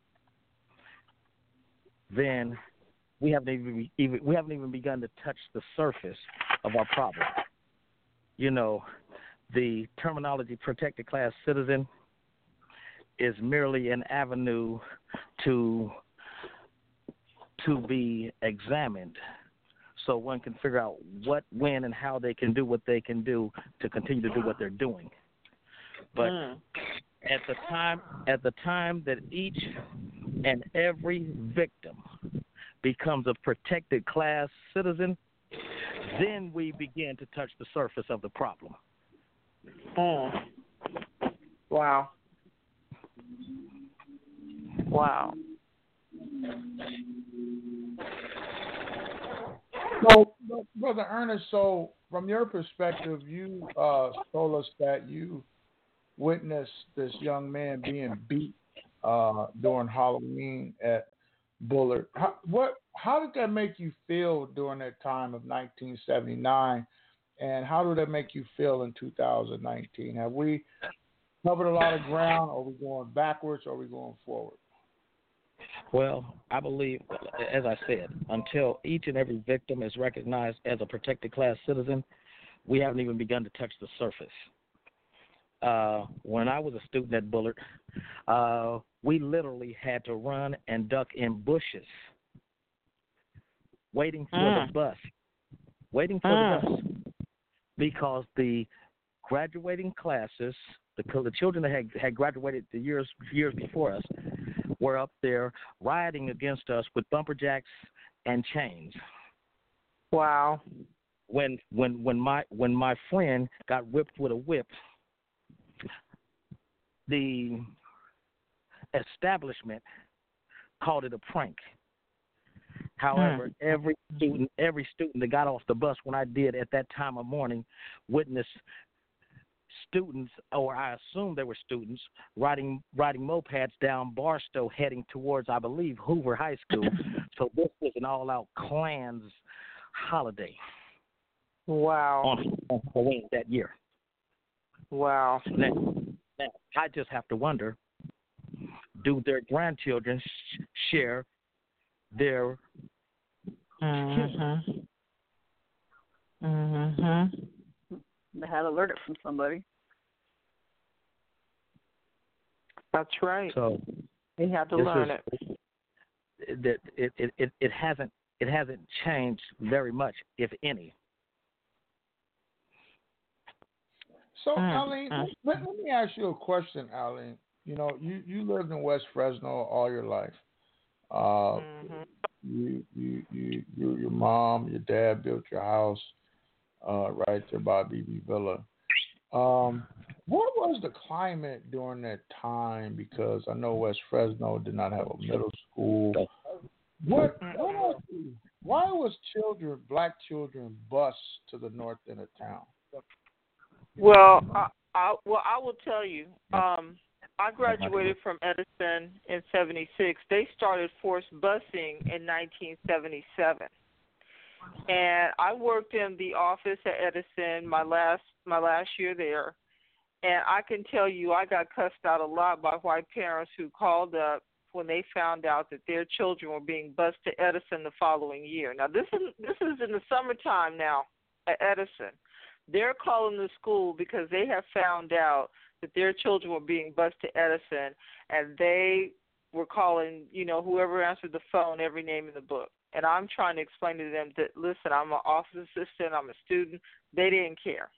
S11: then we haven't even, even we haven't even begun to touch the surface of our problem. You know, the terminology protected class citizen is merely an avenue to to be examined so one can figure out what, when, and how they can do what they can do to continue to do what they're doing. But mm. at the time at the time that each and every victim becomes a protected class citizen, then we begin to touch the surface of the problem.
S8: Mm. Wow. Wow.
S2: So, Brother Ernest, so from your perspective, you uh, told us that you witnessed this young man being beat uh, during Halloween at Bullard. How, what? How did that make you feel during that time of nineteen seventy-nine, and how did that make you feel in two thousand nineteen? Have we covered a lot of ground? Are we going backwards? Or are we going forward?
S11: Well, I believe, as I said, until each and every victim is recognized as a protected class citizen, we haven't even begun to touch the surface. Uh, when I was a student at Bullard, uh, we literally had to run and duck in bushes, waiting for
S8: mm.
S11: the bus, waiting for
S8: mm.
S11: the bus, because the graduating classes, the, the children that had, had graduated the years years before us, were up there rioting against us with bumper jacks and chains.
S8: Wow.
S11: When when when my when my friend got whipped with a whip, the establishment called it a prank. However, hmm. every student every student that got off the bus when I did at that time of morning witnessed students, or I assume they were students, riding riding mopeds down Barstow heading towards, I believe, Hoover High School. So this was an all-out Klans holiday.
S8: Wow.
S11: On, on Halloween that year.
S8: Wow.
S11: Now, now, I just have to wonder, do their grandchildren sh- share their
S8: mm-hmm. Mm-hmm.
S3: They had to learn it from somebody.
S8: That's right.
S11: So
S8: they had to learn
S11: is,
S8: it.
S11: That it, it, it, it hasn't it hasn't changed very much, if any.
S2: So,
S8: mm.
S2: Arlene,
S8: mm.
S2: let, let me ask you a question, Arlene. You know, you, you lived in West Fresno all your life. Uh,
S8: mm-hmm.
S2: you, you, you, you, your mom, your dad built your house uh, right there by B B Villa. Um, what was the climate during that time? Because I know West Fresno did not have a middle school. What? what was, why was children, black children, bused to the north end of town?
S4: Well, I, I, well, I will tell you. Um, I graduated from Edison in seventy-six. They started forced busing in nineteen seventy-seven, and I worked in the office at Edison my last my last year there. And I can tell you, I got cussed out a lot by white parents who called up when they found out that their children were being bused to Edison the following year. Now, this is this is in the summertime now at Edison. They're calling the school because they have found out that their children were being bused to Edison, and they were calling, you know, whoever answered the phone, every name in the book. And I'm trying to explain to them that, listen, I'm an office assistant, I'm a student. They didn't care.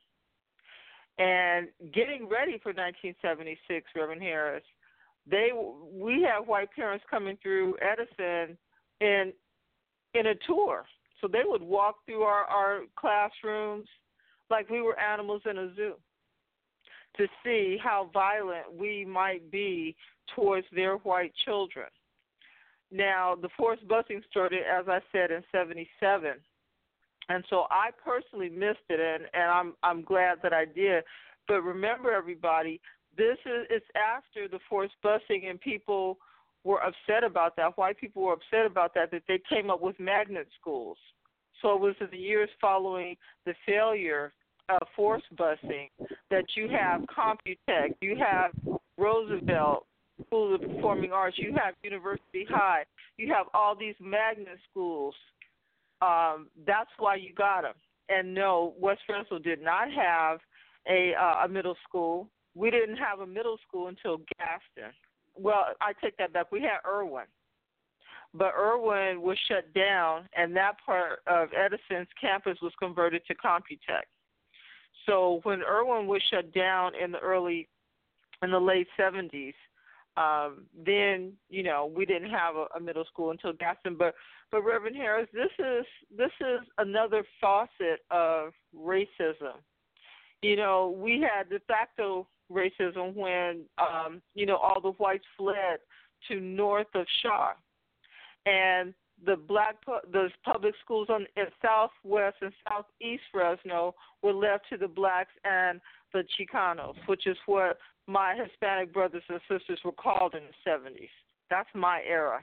S4: And getting ready for nineteen seventy-six, Reverend Harris, they we had white parents coming through Edison in in a tour. So they would walk through our, our classrooms like we were animals in a zoo to see how violent we might be towards their white children. Now, the forced busing started, as I said, in seventy-seven. And so I personally missed it, and, and I'm I'm glad that I did. But remember, everybody, this is it's after the forced busing, and people were upset about that. White people were upset about that, that they came up with magnet schools. So it was in the years following the failure of forced busing that you have Computech, you have Roosevelt School of Performing Arts, you have University High, you have all these magnet schools. Um, that's why you got them. And no, West Fresno did not have a, uh, a middle school. We didn't have a middle school until Gaston. Well, I take that back. We had Irwin. But Irwin was shut down, and that part of Edison's campus was converted to Computech. So when Irwin was shut down in the early, in the late seventies, um, then, you know, we didn't have a, a middle school until Gaston. But, but Reverend Harris, this is this is another facet of racism. You know, we had de facto racism when, um, you know, all the whites fled to north of Shaw. And the black pu- those public schools on in Southwest and Southeast Fresno were left to the blacks and the Chicanos, which is what my Hispanic brothers and sisters were called in the seventies. That's my era.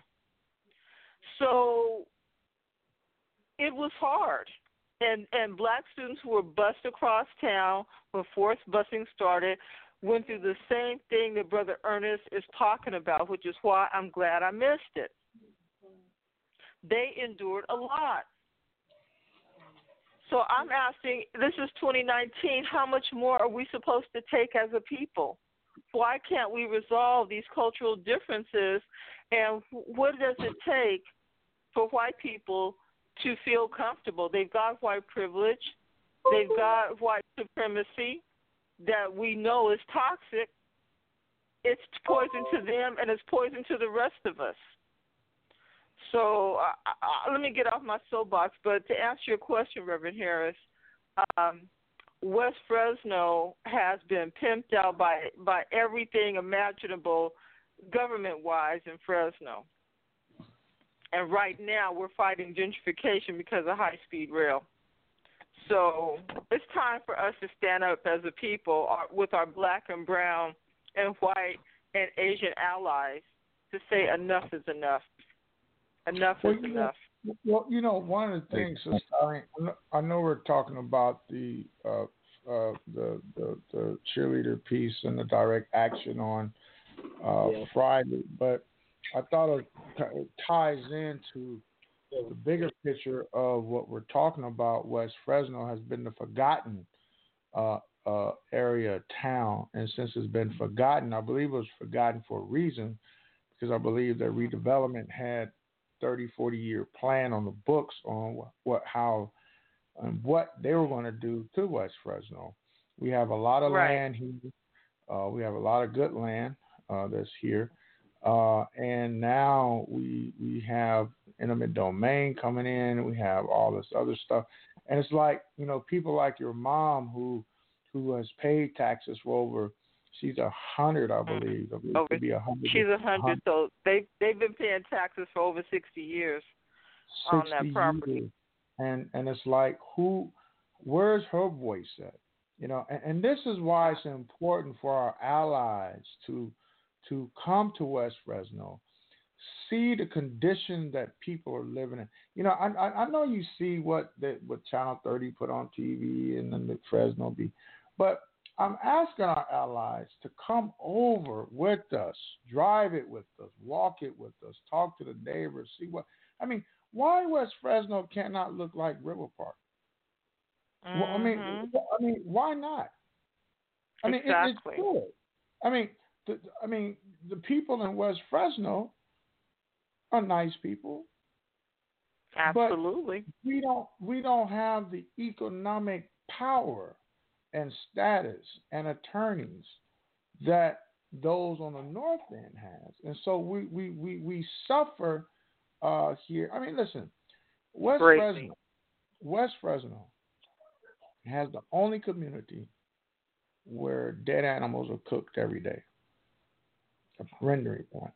S4: So it was hard. And and black students who were bused across town when forced busing started went through the same thing that Brother Ernest is talking about, which is why I'm glad I missed it. They endured a lot. So I'm asking, this is twenty nineteen, how much more are we supposed to take as a people? Why can't we resolve these cultural differences, and what does it take for white people to feel comfortable? They've got white privilege, they've got white supremacy that we know is toxic. It's poison to them, and it's poison to the rest of us. So uh, uh, let me get off my soapbox, but to answer your question, Reverend Harris, um, West Fresno has been pimped out by by everything imaginable government-wise in Fresno. And right now we're fighting gentrification because of high-speed rail. So it's time for us to stand up as a people uh, with our black and brown and white and Asian allies to say enough is enough. Enough
S2: well,
S4: is
S2: you
S4: enough.
S2: Know, well, you know, one of the things, is, I, mean, I know we're talking about the, uh, uh, the the the cheerleader piece and the direct action on uh, yeah. Friday, but I thought it, it ties into the bigger picture of what we're talking about. West Fresno has been the forgotten uh, uh, area, town, and since it's been forgotten, I believe it was forgotten for a reason, because I believe that redevelopment had thirty, forty year plan on the books on what, what how, and what they were going to do to West Fresno. We have a lot of
S4: right.
S2: land here. Uh, we have a lot of good land uh, that's here. Uh, and now we we have eminent domain coming in. We have all this other stuff. And it's like, you know, people like your mom who who has paid taxes for over, she's a hundred, I believe. I believe
S4: over,
S2: to be a hundred.
S4: She's a hundred, so they they've been paying taxes for over sixty years on that property.
S2: Years. And and it's like, who, where's her voice at? You know, and, and this is why it's important for our allies to to come to West Fresno, see the condition that people are living in. You know, I I, I know you see what the, what Channel thirty put on T V and then the Fresno be, but I'm asking our allies to come over with us, drive it with us, walk it with us, talk to the neighbors, see what. I mean, why West Fresno cannot look like River Park?
S4: Mm-hmm.
S2: Well, I mean, I mean, why not? I mean,
S4: exactly.
S2: it, it's good. I mean, the, I mean, the people in West Fresno are nice people.
S4: Absolutely.
S2: But we don't. We don't have the economic power and status and attorneys that those on the north end has, and so we we we, we suffer uh, here. I mean, listen, West
S4: Crazy.
S2: Fresno, West Fresno has the only community where dead animals are cooked every day. A rendering point.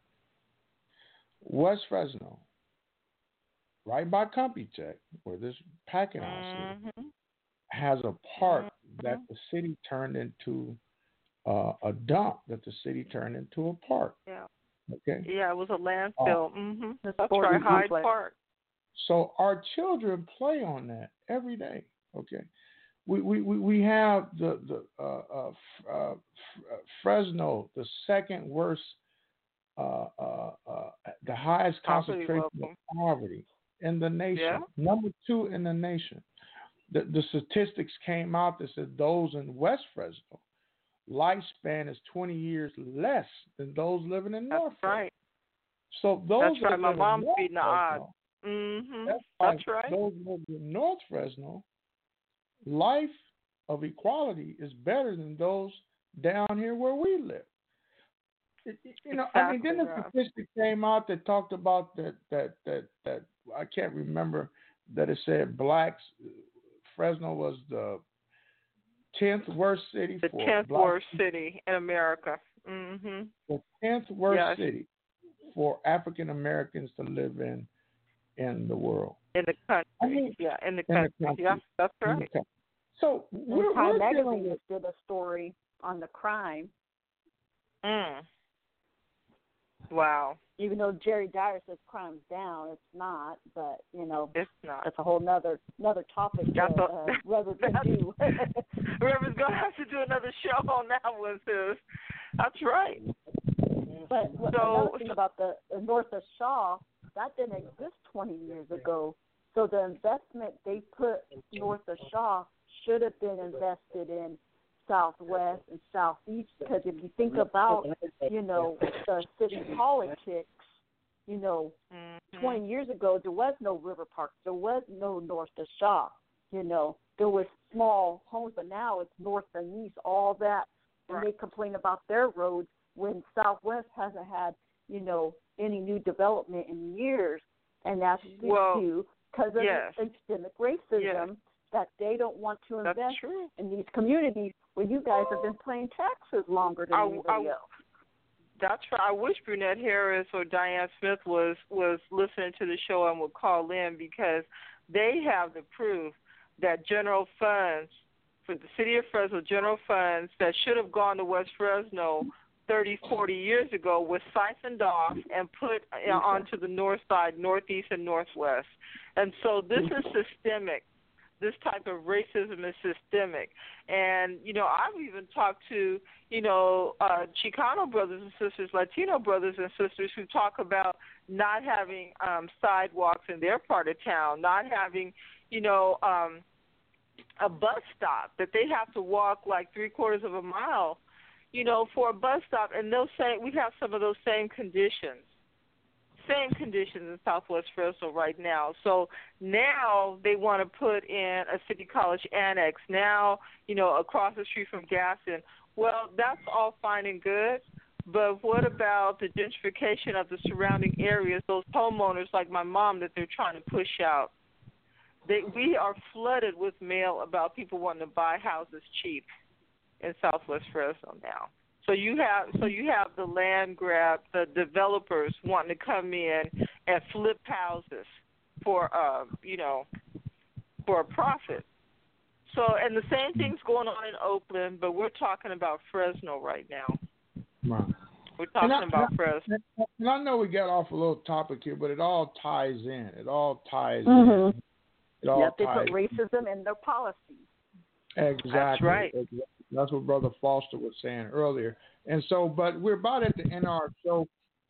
S2: West Fresno, right by Computech, where this packing house
S4: mm-hmm.
S2: is, has a park
S4: mm-hmm.
S2: that the city turned into uh, a dump that the city turned into a park.
S4: Yeah.
S2: Okay.
S4: Yeah, it was a landfill.
S2: Uh,
S4: mm-hmm. That's right, Hyde Park.
S2: So our children play on that every day. Okay. We we, we, we have the the uh, uh, uh, Fresno, the second worst, uh, uh, uh, the highest concentration of poverty in the nation.
S4: Yeah.
S2: Number two in the nation. The, the statistics came out that said those in West Fresno, lifespan is twenty years less than those living in North Fresno.
S4: Right.
S2: So those
S4: That's right. My mom's
S2: North
S4: beating the odds. Mm-hmm.
S2: That's,
S4: That's right.
S2: Those living in North Fresno, life of equality is better than those down here where we live. It, it, you know,
S4: exactly,
S2: I mean, then the
S4: Rob.
S2: statistic came out that talked about that that that that I can't remember that it said blacks. Fresno was the tenth worst city
S4: the
S2: for
S4: tenth
S2: black
S4: worst
S2: people.
S4: city in America. Mm-hmm.
S2: The tenth worst
S4: yes.
S2: city for African Americans to live in in the world.
S4: In the country.
S2: I mean,
S4: yeah, in the
S2: in
S4: country.
S2: the country.
S4: Yeah, that's
S2: In the
S4: right.
S2: country. So
S3: And
S2: we're,
S3: Time
S2: we're dealing
S3: Magazine
S2: with
S3: just did a story on the crime.
S4: Mm. Wow.
S3: Even though Jerry Dyer says crime's down, it's not. But you know,
S4: it's not.
S3: That's a whole nother another topic
S4: That's
S3: that
S4: a-
S3: uh, Reverend can do.
S4: Reverend's gonna have to do another show on that one, sis. That's right.
S3: But what,
S4: So-
S3: another thing about the, the North of Shaw, that didn't exist twenty years ago. So the investment they put North of Shaw should have been invested in Southwest and Southeast, because if you think about, you know, the city politics, you know,
S4: Mm-hmm.
S3: twenty years ago there was no River Park, there was no North of Shaw, you know, there was small homes, but now it's North and East, all that, and
S4: Right.
S3: they complain about their roads when Southwest hasn't had, you know, any new development in years, and that's due
S4: Well,
S3: to because of
S4: yes.
S3: the systemic racism
S4: Yes.
S3: that they don't want to
S4: That's
S3: invest
S4: true.
S3: in these communities where you guys have been paying taxes longer than
S4: I-
S3: anybody
S4: I-
S3: else.
S4: That's right. I wish Brunette Harris or Diane Smith was was listening to the show and would call in, because they have the proof that general funds for the city of Fresno, general funds that should have gone to West Fresno thirty, forty years ago, was siphoned off and put uh, onto the north side, northeast and northwest. And so this is systemic. This type of racism is systemic. And, you know, I've even talked to, you know, uh, Chicano brothers and sisters, Latino brothers and sisters who talk about not having um, sidewalks in their part of town, not having, you know, um, a bus stop, that they have to walk like three quarters of a mile, you know, for a bus stop. And they'll say we have some of those same conditions. Same conditions in Southwest Fresno right now. So now they want to put in a City College annex. Now, you know, across the street from Gaston. Well, that's all fine and good, but what about the gentrification of the surrounding areas, those homeowners like my mom that they're trying to push out? They, we are flooded with mail about people wanting to buy houses cheap in Southwest Fresno now. So you have so you have the land grab, the developers wanting to come in and flip houses for uh, you know, for a profit. So and the same thing's going on in Oakland, but we're talking about Fresno right now.
S2: Right.
S4: We're talking
S2: And I-
S4: about
S2: and I-
S4: Fresno.
S2: And I know we got off a little topic here, but it all ties in. It all ties
S3: Mhm.
S2: in. It all
S3: Yep, they
S2: ties
S3: put racism in their policies.
S2: Exactly.
S4: That's right.
S2: Exactly. That's what Brother Foster was saying earlier. And so, but we're about at the end of our show.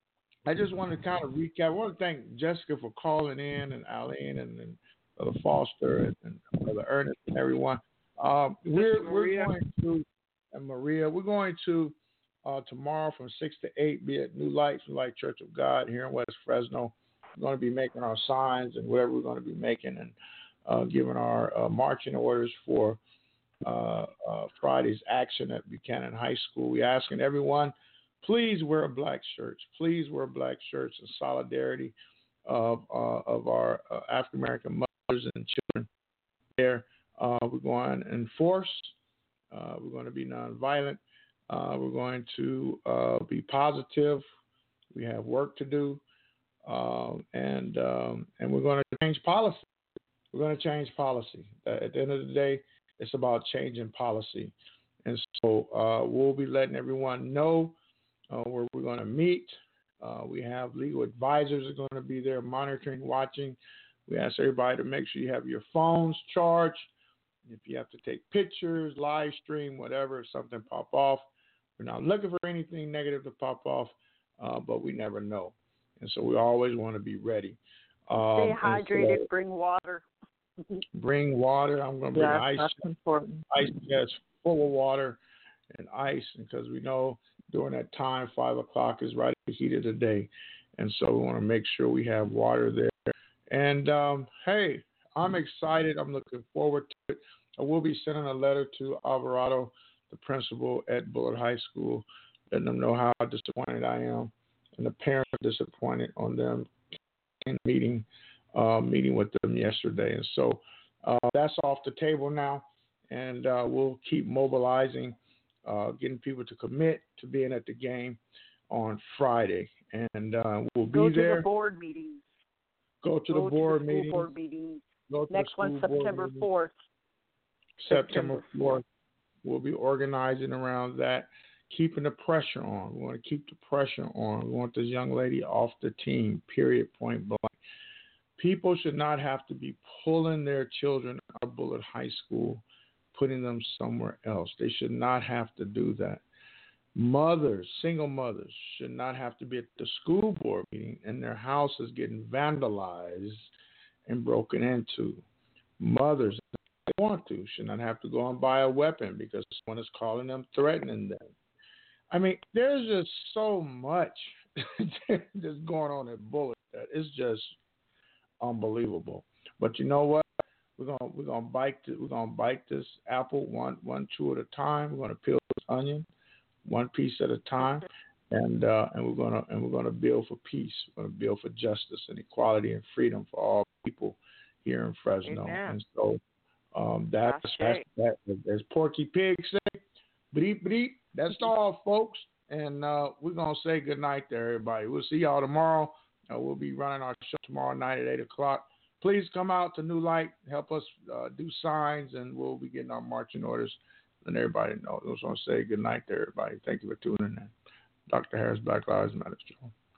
S2: I just want to kind of recap. I want to thank Jessica for calling in, and Aline, and, and Brother Foster, and, and Brother Ernest, and everyone. Um, we're we're
S4: Maria.
S2: going to, and Maria, we're going to uh, tomorrow from six to eight be at New Light, New Light Church of God here in West Fresno. We're going to be making our signs and whatever we're going to be making, and uh, giving our uh, marching orders for Uh, uh, Friday's action at Buchanan High School. We're asking everyone, please wear black shirts. Please wear black shirts in solidarity of uh, of our uh, African American mothers and children there. Uh, we're going to enforce. Uh, we're going to be nonviolent. Uh, we're going to uh, be positive. We have work to do, uh, and um, and we're going to change policy. We're going to change policy. At the end of the day, it's about changing policy. And so uh, we'll be letting everyone know uh, where we're going to meet. Uh, we have legal advisors are going to be there monitoring, watching. We ask everybody to make sure you have your phones charged. If you have to take pictures, live stream, whatever, if something pop off. We're not looking for anything negative to pop off, uh, but we never know. And so we always want to be ready. Um,
S3: Stay
S2: and
S3: hydrated,
S2: so
S3: bring water.
S2: bring water. I'm going to bring
S8: Yeah,
S2: ice.
S8: that's important.
S2: Ice chest full of water and ice, because we know during that time, five o'clock is right at the heat of the day. And so we want to make sure we have water there. And, um, hey, I'm excited. I'm looking forward to it. I will be sending a letter to Alvarado, the principal at Bullard High School, letting them know how disappointed I am, and the parents are disappointed on them in meeting, uh, meeting with them yesterday. And so uh, that's off the table now, and uh, we'll keep mobilizing, uh, getting people to commit to being at the game on Friday. And uh, we'll be
S3: Go to
S2: there.
S3: the board meetings.
S2: Go to
S3: Go
S2: the board
S3: to the school
S2: meetings.
S3: board meetings.
S2: Go to
S3: Next
S2: the
S3: one,
S2: school board
S3: September
S2: meetings.
S3: fourth.
S2: September fourth. We'll be organizing around that, keeping the pressure on. We want to keep the pressure on. We want this young lady off the team, period, point blank. People should not have to be pulling their children out of Bullitt High School, putting them somewhere else. They should not have to do that. Mothers, single mothers, should not have to be at the school board meeting and their house is getting vandalized and broken into. Mothers, if they want to, should not have to go and buy a weapon because someone is calling them, threatening them. I mean, there's just so much that's going on at Bullitt that it's just unbelievable. But you know what? We're gonna we're gonna bite th- we're gonna bite this apple one one chew at a time. We're gonna peel this onion one piece at a time, and uh, and we're gonna and we're gonna build for peace. We're gonna build for justice and equality and freedom for all people here in Fresno.
S8: Amen.
S2: And so um, that's that's,
S8: That's
S2: that. As Porky Pig say, bleep bleep. That's all, folks. And uh, we're gonna say good night to everybody. We'll see y'all tomorrow. Uh, we'll be running our show tomorrow night at eight o'clock. Please come out to New Light, help us uh, do signs, and we'll be getting our marching orders. And everybody know. I just want to say good night to everybody. Thank you for tuning in. Doctor Harris, Black Lives Matter Show.